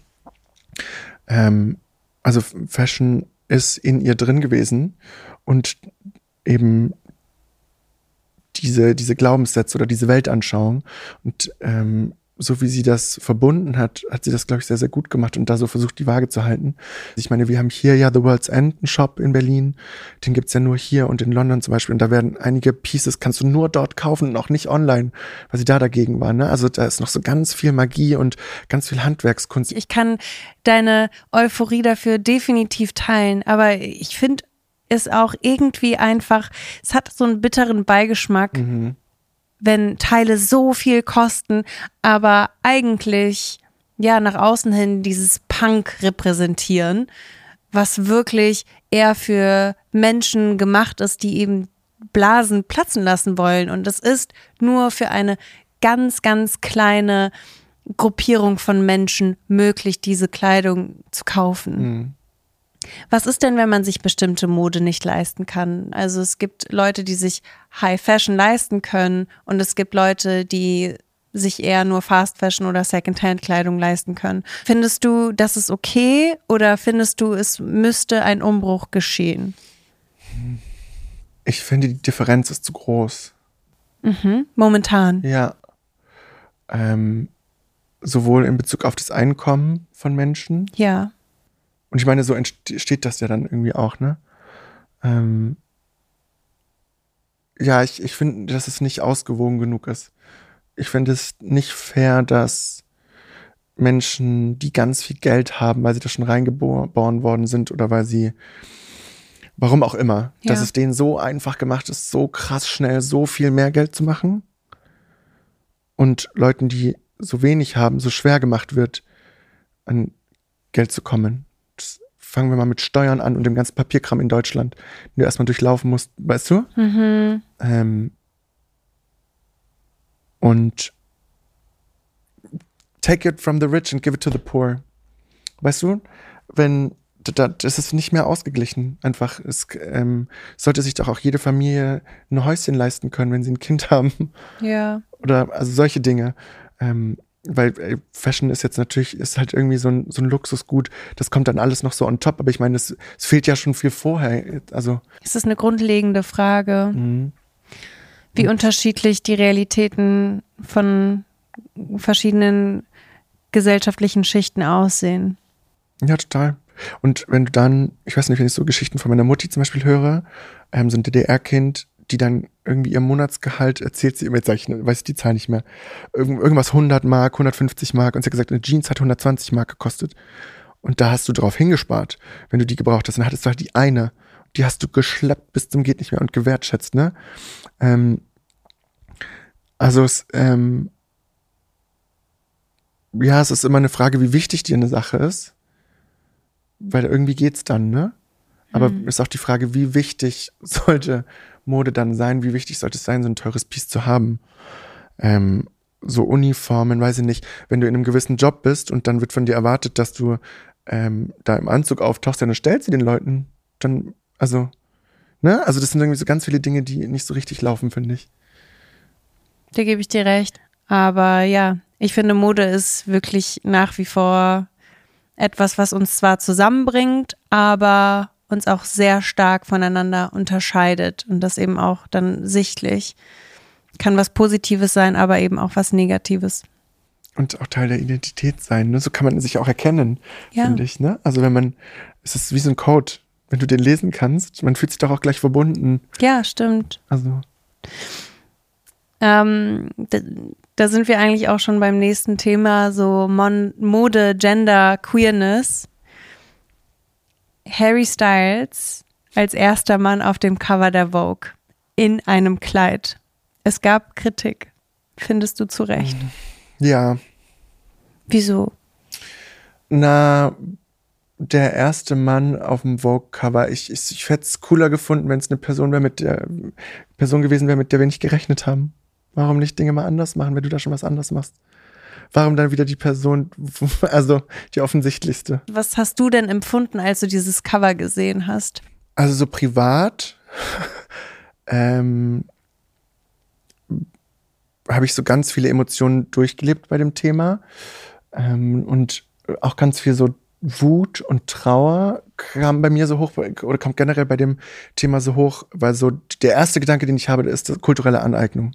also Fashion ist in ihr drin gewesen und eben diese Glaubenssätze oder diese Weltanschauung und so wie sie das verbunden hat, hat sie das, glaube ich, sehr, sehr gut gemacht und da so versucht, die Waage zu halten. Ich meine, wir haben hier ja The World's End, einen Shop in Berlin, den gibt's ja nur hier und in London zum Beispiel und da werden einige Pieces, kannst du nur dort kaufen und auch nicht online, weil sie da dagegen waren, ne? Also da ist noch so ganz viel Magie und ganz viel Handwerkskunst. Ich kann deine Euphorie dafür definitiv teilen, aber ich finde es auch irgendwie einfach, es hat so einen bitteren Beigeschmack, wenn Teile so viel kosten, aber eigentlich ja nach außen hin dieses Punk repräsentieren, was wirklich eher für Menschen gemacht ist, die eben Blasen platzen lassen wollen. Und es ist nur für eine ganz, ganz kleine Gruppierung von Menschen möglich, diese Kleidung zu kaufen. Was ist denn, wenn man sich bestimmte Mode nicht leisten kann? Also es gibt Leute, die sich High Fashion leisten können und es gibt Leute, die sich eher nur Fast Fashion oder Secondhand-Kleidung leisten können. Findest du, das ist okay oder findest du, es müsste ein Umbruch geschehen? Ich finde, die Differenz ist zu groß. Momentan. Ja. Sowohl in Bezug auf das Einkommen von Menschen. Ja. Und ich meine, so entsteht das ja dann irgendwie auch, ne? Ja, ich finde, dass es nicht ausgewogen genug ist. Ich finde es nicht fair, dass Menschen, die ganz viel Geld haben, weil sie da schon reingeboren worden sind oder weil sie, warum auch immer, dass es denen so einfach gemacht ist, so krass schnell so viel mehr Geld zu machen und Leuten, die so wenig haben, so schwer gemacht wird, an Geld zu kommen. Fangen wir mal mit Steuern an und dem ganzen Papierkram in Deutschland, den du erstmal durchlaufen musst, weißt du? Und take it from the rich and give it to the poor. Weißt du, das ist nicht mehr ausgeglichen. Einfach, es sollte sich doch auch jede Familie ein Häuschen leisten können, wenn sie ein Kind haben. Ja. Oder also solche Dinge. Weil Fashion ist jetzt natürlich, ist halt irgendwie so ein Luxusgut, das kommt dann alles noch so on top, aber ich meine, es fehlt ja schon viel vorher. Also Es ist eine grundlegende Frage, wie unterschiedlich die Realitäten von verschiedenen gesellschaftlichen Schichten aussehen. Ja, total. Und wenn du dann, ich weiß nicht, wenn ich so Geschichten von meiner Mutti zum Beispiel höre, so ein DDR-Kind, die dann irgendwie ihr Monatsgehalt erzählt sie, jetzt sag ich, weiß ich die Zahl nicht mehr, irgendwas 100 Mark, 150 Mark und sie hat gesagt, eine Jeans hat 120 Mark gekostet und da hast du drauf hingespart, wenn du die gebraucht hast, dann hattest du halt die eine, die hast du geschleppt bis zum geht nicht mehr und gewertschätzt, ne? Also es ist immer eine Frage, wie wichtig dir eine Sache ist weil irgendwie geht's dann, ne? Aber ist auch die Frage, wie wichtig sollte Mode dann sein? Wie wichtig sollte es sein, so ein teures Piece zu haben? So Uniformen, weiß ich nicht. Wenn du in einem gewissen Job bist und dann wird von dir erwartet, dass du da im Anzug auftauchst, dann stellst du den Leuten dann, also, ne? Also das sind irgendwie so ganz viele Dinge, die nicht so richtig laufen, finde ich. Da gebe ich dir recht. Aber ja, ich finde, Mode ist wirklich nach wie vor etwas, was uns zwar zusammenbringt, aber uns auch sehr stark voneinander unterscheidet und das eben auch dann sichtlich. Kann was Positives sein, aber eben auch was Negatives. Und auch Teil der Identität sein, ne? So kann man sich auch erkennen, finde ich, ne? Also es ist wie so ein Code, wenn du den lesen kannst, man fühlt sich doch auch gleich verbunden. Ja, stimmt. Also. Da sind wir eigentlich auch schon beim nächsten Thema, so Mode, Gender, Queerness. Harry Styles als erster Mann auf dem Cover der Vogue in einem Kleid. Es gab Kritik. Findest du zu Recht? Ja. Wieso? Na, der erste Mann auf dem Vogue-Cover. Ich hätte es cooler gefunden, wenn es eine Person gewesen wäre, mit der wir nicht gerechnet haben. Warum nicht Dinge mal anders machen, wenn du da schon was anders machst? Warum dann wieder die Person, also die offensichtlichste? Was hast du denn empfunden, als du dieses Cover gesehen hast? Also so privat habe ich so ganz viele Emotionen durchgelebt bei dem Thema und auch ganz viel so Wut und Trauer kam bei mir so hoch oder kommt generell bei dem Thema so hoch, weil so der erste Gedanke, den ich habe, ist kulturelle Aneignung.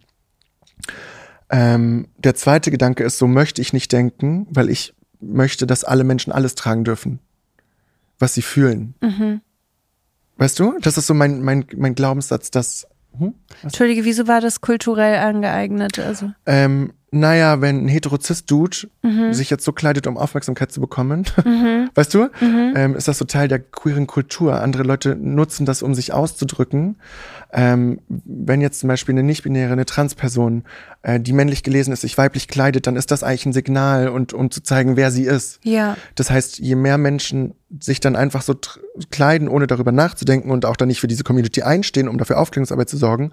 Der zweite Gedanke ist, so möchte ich nicht denken, weil ich möchte, dass alle Menschen alles tragen dürfen, was sie fühlen. Mhm. Weißt du? Das ist so mein Glaubenssatz, dass... Entschuldige, wieso war das kulturell angeeignet? Also? Naja, wenn ein Heterozist-Dude sich jetzt so kleidet, um Aufmerksamkeit zu bekommen, weißt du, ist das so Teil der queeren Kultur. Andere Leute nutzen das, um sich auszudrücken. Wenn jetzt zum Beispiel eine nicht-binäre, eine Transperson, die männlich gelesen ist, sich weiblich kleidet, dann ist das eigentlich ein Signal, und um zu zeigen, wer sie ist. Ja. Das heißt, je mehr Menschen sich dann einfach so kleiden, ohne darüber nachzudenken und auch dann nicht für diese Community einstehen, um dafür Aufklärungsarbeit zu sorgen,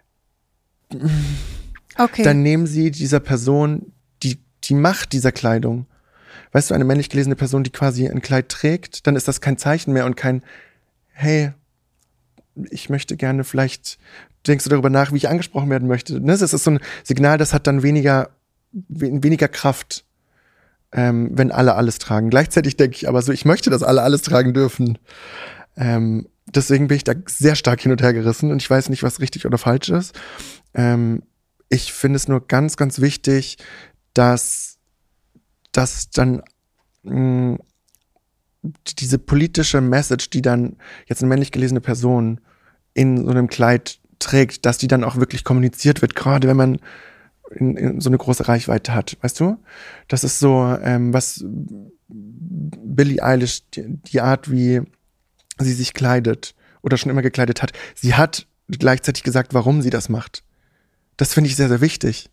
okay, dann nehmen sie dieser Person die Macht dieser Kleidung. Weißt du, eine männlich gelesene Person, die quasi ein Kleid trägt, dann ist das kein Zeichen mehr und kein, hey, ich möchte gerne, vielleicht denkst du darüber nach, wie ich angesprochen werden möchte. Das ist so ein Signal, das hat dann weniger Kraft, wenn alle alles tragen. Gleichzeitig denke ich aber so, ich möchte, dass alle alles tragen dürfen. Deswegen bin ich da sehr stark hin und her gerissen und ich weiß nicht, was richtig oder falsch ist. Ich finde es nur ganz, ganz wichtig, dass dann diese politische Message, die dann jetzt eine männlich gelesene Person in so einem Kleid trägt, dass die dann auch wirklich kommuniziert wird, gerade wenn man in so eine große Reichweite hat, weißt du? Das ist so, was Billie Eilish, die Art, wie sie sich kleidet oder schon immer gekleidet hat, sie hat gleichzeitig gesagt, warum sie das macht. Das finde ich sehr, sehr wichtig.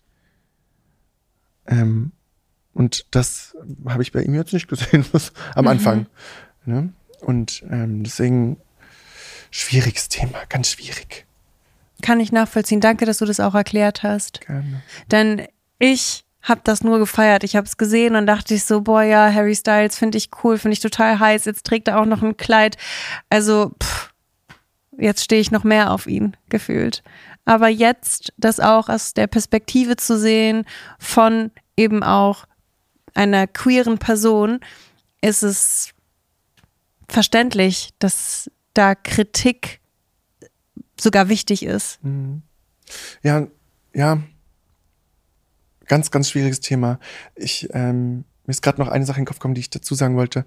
Und das habe ich bei ihm jetzt nicht gesehen, am Anfang. Ne? Und deswegen schwieriges Thema, ganz schwierig. Kann ich nachvollziehen. Danke, dass du das auch erklärt hast. Gerne. Denn ich habe das nur gefeiert. Ich habe es gesehen und dachte ich so, boah, ja, Harry Styles finde ich cool, finde ich total heiß. Jetzt trägt er auch noch ein Kleid. Also, jetzt stehe ich noch mehr auf ihn, gefühlt. Aber jetzt das auch aus der Perspektive zu sehen von eben auch einer queeren Person, ist es verständlich, dass da Kritik sogar wichtig ist. Ja, ganz, ganz schwieriges Thema. Mir ist gerade noch eine Sache in den Kopf gekommen, die ich dazu sagen wollte.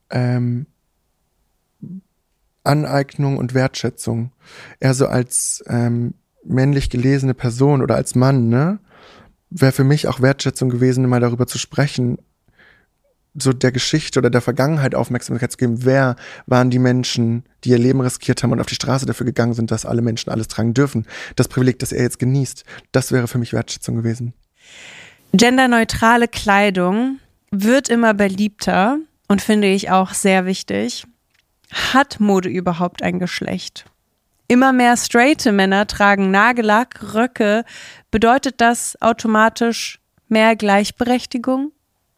Aneignung und Wertschätzung. Eher so als männlich gelesene Person oder als Mann, ne? Wäre für mich auch Wertschätzung gewesen, mal darüber zu sprechen, so der Geschichte oder der Vergangenheit Aufmerksamkeit zu geben. Wer waren die Menschen, die ihr Leben riskiert haben und auf die Straße dafür gegangen sind, dass alle Menschen alles tragen dürfen? Das Privileg, das er jetzt genießt, das wäre für mich Wertschätzung gewesen. Genderneutrale Kleidung wird immer beliebter und finde ich auch sehr wichtig. Hat Mode überhaupt ein Geschlecht? Immer mehr straighte Männer tragen Nagellack, Röcke. Bedeutet das automatisch mehr Gleichberechtigung?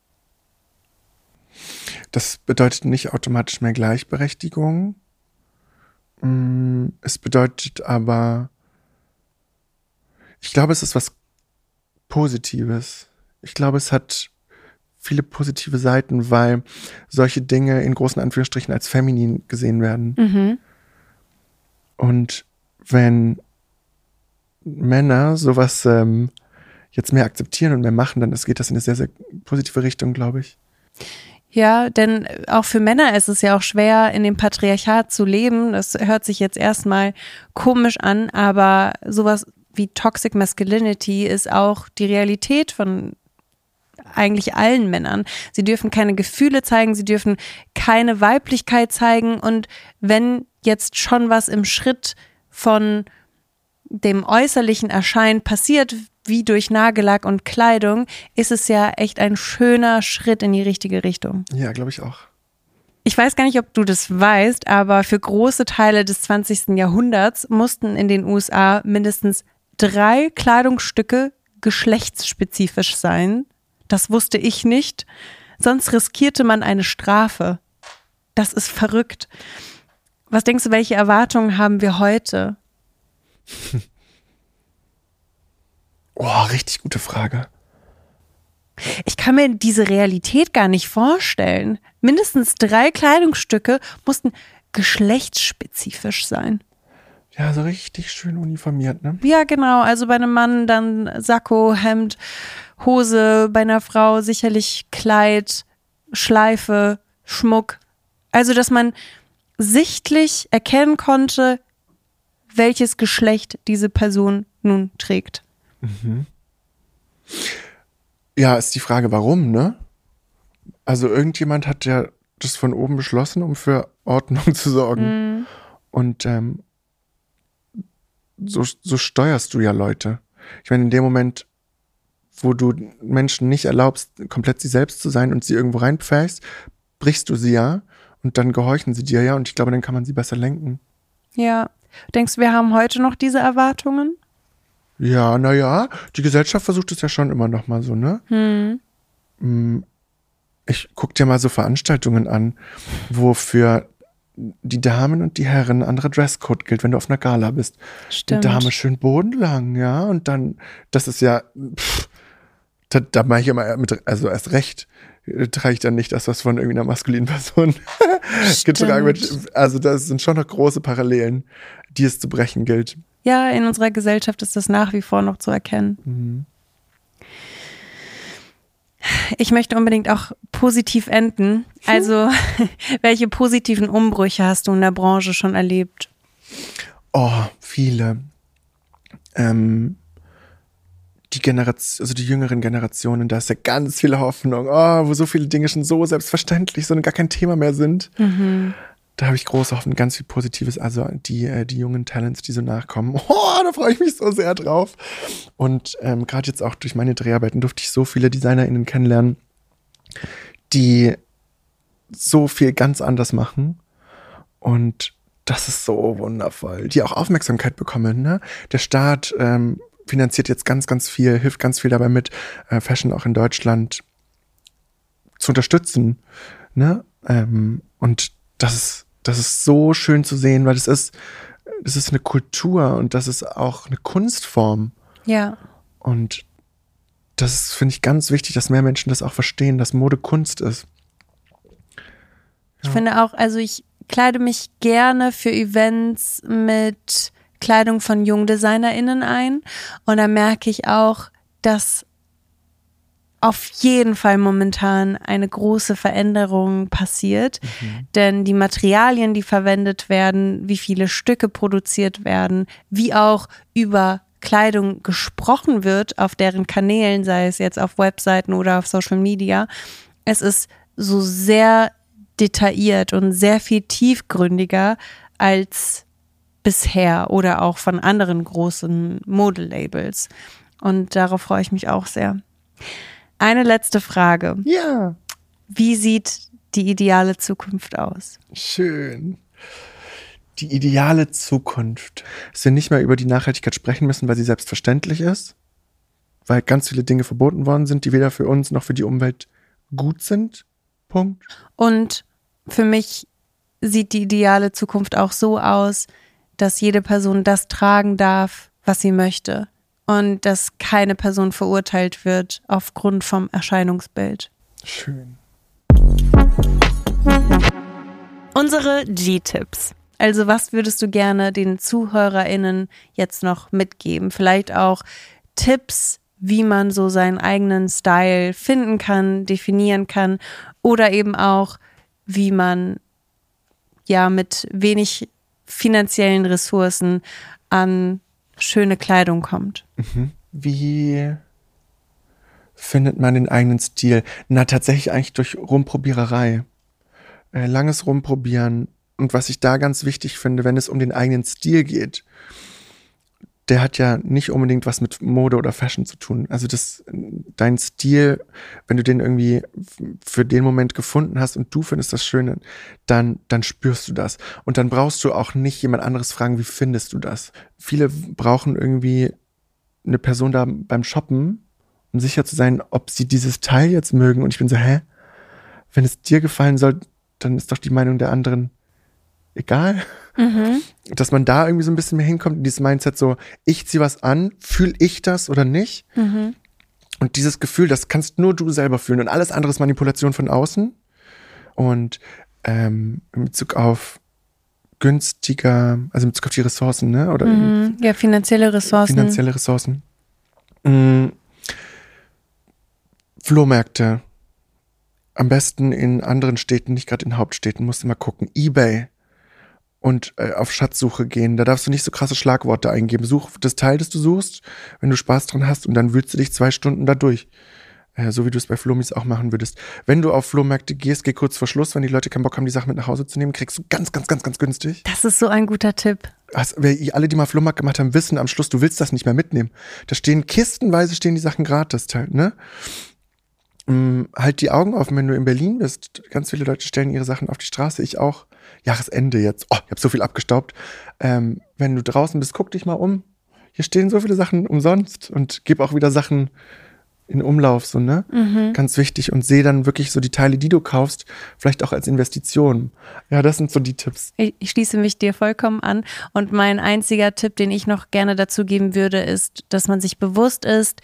Das bedeutet nicht automatisch mehr Gleichberechtigung. Es bedeutet aber, ich glaube, es ist was Positives. Ich glaube, es hat viele positive Seiten, weil solche Dinge in großen Anführungsstrichen als feminin gesehen werden. Mhm. Und wenn Männer sowas jetzt mehr akzeptieren und mehr machen, dann geht das in eine sehr, sehr positive Richtung, glaube ich. Ja, denn auch für Männer ist es ja auch schwer, in dem Patriarchat zu leben. Das hört sich jetzt erstmal komisch an, aber sowas wie Toxic Masculinity ist auch die Realität von eigentlich allen Männern. Sie dürfen keine Gefühle zeigen, sie dürfen keine Weiblichkeit zeigen und wenn jetzt schon was im Schritt von dem äußerlichen Erscheinen passiert, wie durch Nagellack und Kleidung, ist es ja echt ein schöner Schritt in die richtige Richtung. Ja, glaube ich auch. Ich weiß gar nicht, ob du das weißt, aber für große Teile des 20. Jahrhunderts mussten in den USA mindestens 3 Kleidungsstücke geschlechtsspezifisch sein. Das wusste ich nicht. Sonst riskierte man eine Strafe. Das ist verrückt. Was denkst du, welche Erwartungen haben wir heute? Oh, richtig gute Frage. Ich kann mir diese Realität gar nicht vorstellen. Mindestens 3 Kleidungsstücke mussten geschlechtsspezifisch sein. Ja, so richtig schön uniformiert, ne? Ja, genau. Also bei einem Mann dann Sakko, Hemd, Hose, bei einer Frau sicherlich Kleid, Schleife, Schmuck. Also, dass man sichtlich erkennen konnte, welches Geschlecht diese Person nun trägt. Mhm. Ja, ist die Frage, warum, ne? Also irgendjemand hat ja das von oben beschlossen, um für Ordnung zu sorgen. Mhm. Und so steuerst du ja Leute. Ich meine, in dem Moment, wo du Menschen nicht erlaubst, komplett sie selbst zu sein und sie irgendwo reinpfeichst, brichst du sie ja und dann gehorchen sie dir ja und ich glaube, dann kann man sie besser lenken. Ja. Denkst du, wir haben heute noch diese Erwartungen? Ja, naja, die Gesellschaft versucht es ja schon immer noch mal so, ne? Ich guck dir mal so Veranstaltungen an, wo für die Damen und die Herren ein anderer Dresscode gilt, wenn du auf einer Gala bist. Stimmt. Die Dame schön bodenlang, ja, und dann, das ist ja, da mache ich immer also erst recht, trage ich dann nicht das, was von irgendeiner maskulinen Person getragen wird. Also das sind schon noch große Parallelen, die es zu brechen gilt. Ja, in unserer Gesellschaft ist das nach wie vor noch zu erkennen. Mhm. Ich möchte unbedingt auch positiv enden. Also, welche positiven Umbrüche hast du in der Branche schon erlebt? Oh, viele. Die Generation, also die jüngeren Generationen, da ist ja ganz viel Hoffnung. Oh, wo so viele Dinge schon so selbstverständlich sind und gar kein Thema mehr sind. Mhm. Da habe ich große Hoffnung, ganz viel Positives. Also die jungen Talents, die so nachkommen. Oh, da freue ich mich so sehr drauf. Und gerade jetzt auch durch meine Dreharbeiten durfte ich so viele DesignerInnen kennenlernen, die so viel ganz anders machen. Und das ist so wundervoll. Die auch Aufmerksamkeit bekommen, ne? Der Staat finanziert jetzt ganz, ganz viel, hilft ganz viel dabei mit, Fashion auch in Deutschland zu unterstützen, ne? Und das ist so schön zu sehen, weil das ist eine Kultur und das ist auch eine Kunstform. Ja. Und das finde ich ganz wichtig, dass mehr Menschen das auch verstehen, dass Mode Kunst ist. Ich finde auch, also ich kleide mich gerne für Events mit Kleidung von jungen DesignerInnen ein und da merke ich auch, dass auf jeden Fall momentan eine große Veränderung passiert, denn die Materialien, die verwendet werden, wie viele Stücke produziert werden, wie auch über Kleidung gesprochen wird auf deren Kanälen, sei es jetzt auf Webseiten oder auf Social Media, es ist so sehr detailliert und sehr viel tiefgründiger als bisher oder auch von anderen großen Modelabels. Und darauf freue ich mich auch sehr. Eine letzte Frage. Ja. Wie sieht die ideale Zukunft aus? Schön. Die ideale Zukunft. Dass wir nicht mehr über die Nachhaltigkeit sprechen müssen, weil sie selbstverständlich ist. Weil ganz viele Dinge verboten worden sind, die weder für uns noch für die Umwelt gut sind. Punkt. Und für mich sieht die ideale Zukunft auch so aus, dass jede Person das tragen darf, was sie möchte. Und dass keine Person verurteilt wird aufgrund vom Erscheinungsbild. Schön. Unsere G-Tipps. Also was würdest du gerne den ZuhörerInnen jetzt noch mitgeben? Vielleicht auch Tipps, wie man so seinen eigenen Style finden kann, definieren kann oder eben auch, wie man ja mit wenig finanziellen Ressourcen an schöne Kleidung kommt. Wie findet man den eigenen Stil? Na, tatsächlich eigentlich durch Rumprobiererei. Langes Rumprobieren. Und was ich da ganz wichtig finde, wenn es um den eigenen Stil geht, der hat ja nicht unbedingt was mit Mode oder Fashion zu tun. Also dein Stil, wenn du den irgendwie für den Moment gefunden hast und du findest das Schöne, dann spürst du das. Und dann brauchst du auch nicht jemand anderes fragen, wie findest du das? Viele brauchen irgendwie eine Person da beim Shoppen, um sicher zu sein, ob sie dieses Teil jetzt mögen. Und ich bin so, wenn es dir gefallen soll, dann ist doch die Meinung der anderen egal. Dass man da irgendwie so ein bisschen mehr hinkommt in dieses Mindset so, ich ziehe was an, fühle ich das oder nicht? Und dieses Gefühl, das kannst nur du selber fühlen und alles andere ist Manipulation von außen. Und in Bezug auf günstiger, also in Bezug auf die Ressourcen, ne? Oder ja, finanzielle Ressourcen. Flohmärkte. Am besten in anderen Städten, nicht gerade in Hauptstädten, musst du mal gucken. eBay. Und auf Schatzsuche gehen. Da darfst du nicht so krasse Schlagworte eingeben. Such das Teil, das du suchst, wenn du Spaß dran hast, und dann wühlst du dich 2 Stunden da durch. So wie du es bei Flomis auch machen würdest. Wenn du auf Flohmärkte gehst, geh kurz vor Schluss, wenn die Leute keinen Bock haben, die Sachen mit nach Hause zu nehmen, kriegst du ganz, ganz, ganz, ganz günstig. Das ist so ein guter Tipp. Alle, die mal Flohmarkt gemacht haben, wissen am Schluss, du willst das nicht mehr mitnehmen. Da stehen kistenweise die Sachen gratis halt, ne? Halt die Augen offen, wenn du in Berlin bist. Ganz viele Leute stellen ihre Sachen auf die Straße, ich auch. Jahresende jetzt. Oh, ich habe so viel abgestaubt. Wenn du draußen bist, guck dich mal um. Hier stehen so viele Sachen umsonst und gib auch wieder Sachen in Umlauf, so, ne? Ganz wichtig. Und seh dann wirklich so die Teile, die du kaufst, vielleicht auch als Investition. Ja, das sind so die Tipps. Ich schließe mich dir vollkommen an. Und mein einziger Tipp, den ich noch gerne dazu geben würde, ist, dass man sich bewusst ist,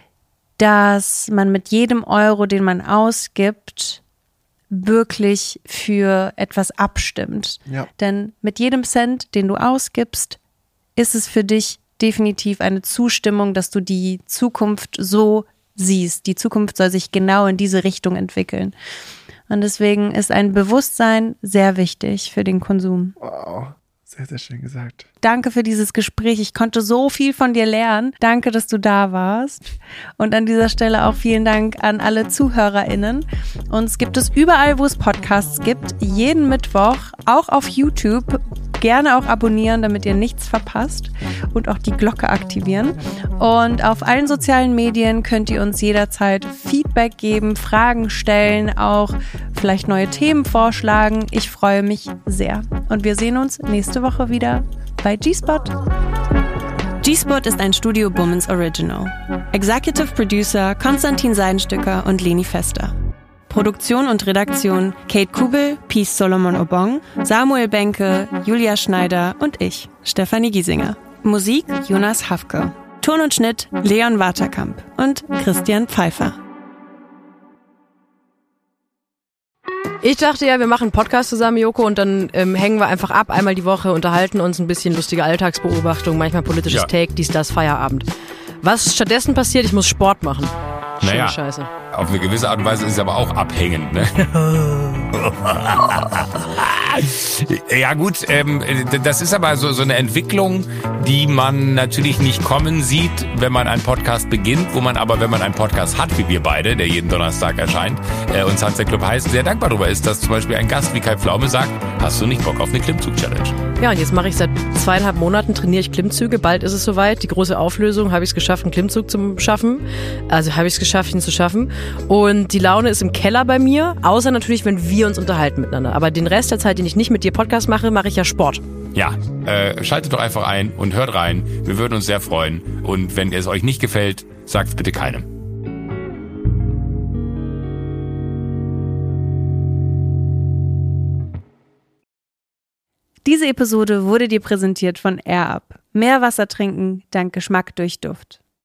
dass man mit jedem Euro, den man ausgibt, wirklich für etwas abstimmt. Ja. Denn mit jedem Cent, den du ausgibst, ist es für dich definitiv eine Zustimmung, dass du die Zukunft so siehst. Die Zukunft soll sich genau in diese Richtung entwickeln. Und deswegen ist ein Bewusstsein sehr wichtig für den Konsum. Wow, sehr, sehr schön gesagt. Danke für dieses Gespräch. Ich konnte so viel von dir lernen. Danke, dass du da warst. Und an dieser Stelle auch vielen Dank an alle ZuhörerInnen. Uns gibt es überall, wo es Podcasts gibt. Jeden Mittwoch, auch auf YouTube. Gerne auch abonnieren, damit ihr nichts verpasst. Und auch die Glocke aktivieren. Und auf allen sozialen Medien könnt ihr uns jederzeit Feedback geben, Fragen stellen, auch vielleicht neue Themen vorschlagen. Ich freue mich sehr. Und wir sehen uns nächste Woche wieder bei G-Spot. G-Spot ist ein Studio Bummens Original. Executive Producer Konstantin Seidenstücker und Leni Fester. Produktion und Redaktion Kate Kubel, Peace Solomon Obong, Samuel Benke, Julia Schneider und ich, Stefanie Giesinger. Musik Jonas Hafke. Ton und Schnitt Leon Waterkamp und Christian Pfeiffer. Ich dachte ja, wir machen einen Podcast zusammen, Joko, und dann hängen wir einfach ab, einmal die Woche, unterhalten uns ein bisschen, lustige Alltagsbeobachtung, manchmal politisches Take, dies, das, Feierabend. Was stattdessen passiert, ich muss Sport machen. Naja, Scheiße. Auf eine gewisse Art und Weise ist es aber auch abhängend, ne? Ja gut, das ist aber so eine Entwicklung, die man natürlich nicht kommen sieht, wenn man einen Podcast beginnt, wo man aber, wenn man einen Podcast hat, wie wir beide, der jeden Donnerstag erscheint, und Sunset Club heißt, sehr dankbar darüber ist, dass zum Beispiel ein Gast wie Kai Pflaume sagt, hast du nicht Bock auf eine Klimmzug-Challenge? Ja, und jetzt mache ich seit 2,5 Monaten, trainiere ich Klimmzüge. Bald ist es soweit. Die große Auflösung, habe ich es geschafft, einen Klimmzug zu schaffen. Also habe ich es geschafft, ihn zu schaffen. Und die Laune ist im Keller bei mir, außer natürlich, wenn wir uns unterhalten miteinander. Aber den Rest der Zeit, den ich nicht mit dir Podcast mache, mache ich ja Sport. Ja, schaltet doch einfach ein und hört rein. Wir würden uns sehr freuen. Und wenn es euch nicht gefällt, sagt es bitte keinem. Diese Episode wurde dir präsentiert von AirUp. Mehr Wasser trinken dank Geschmack durch Duft.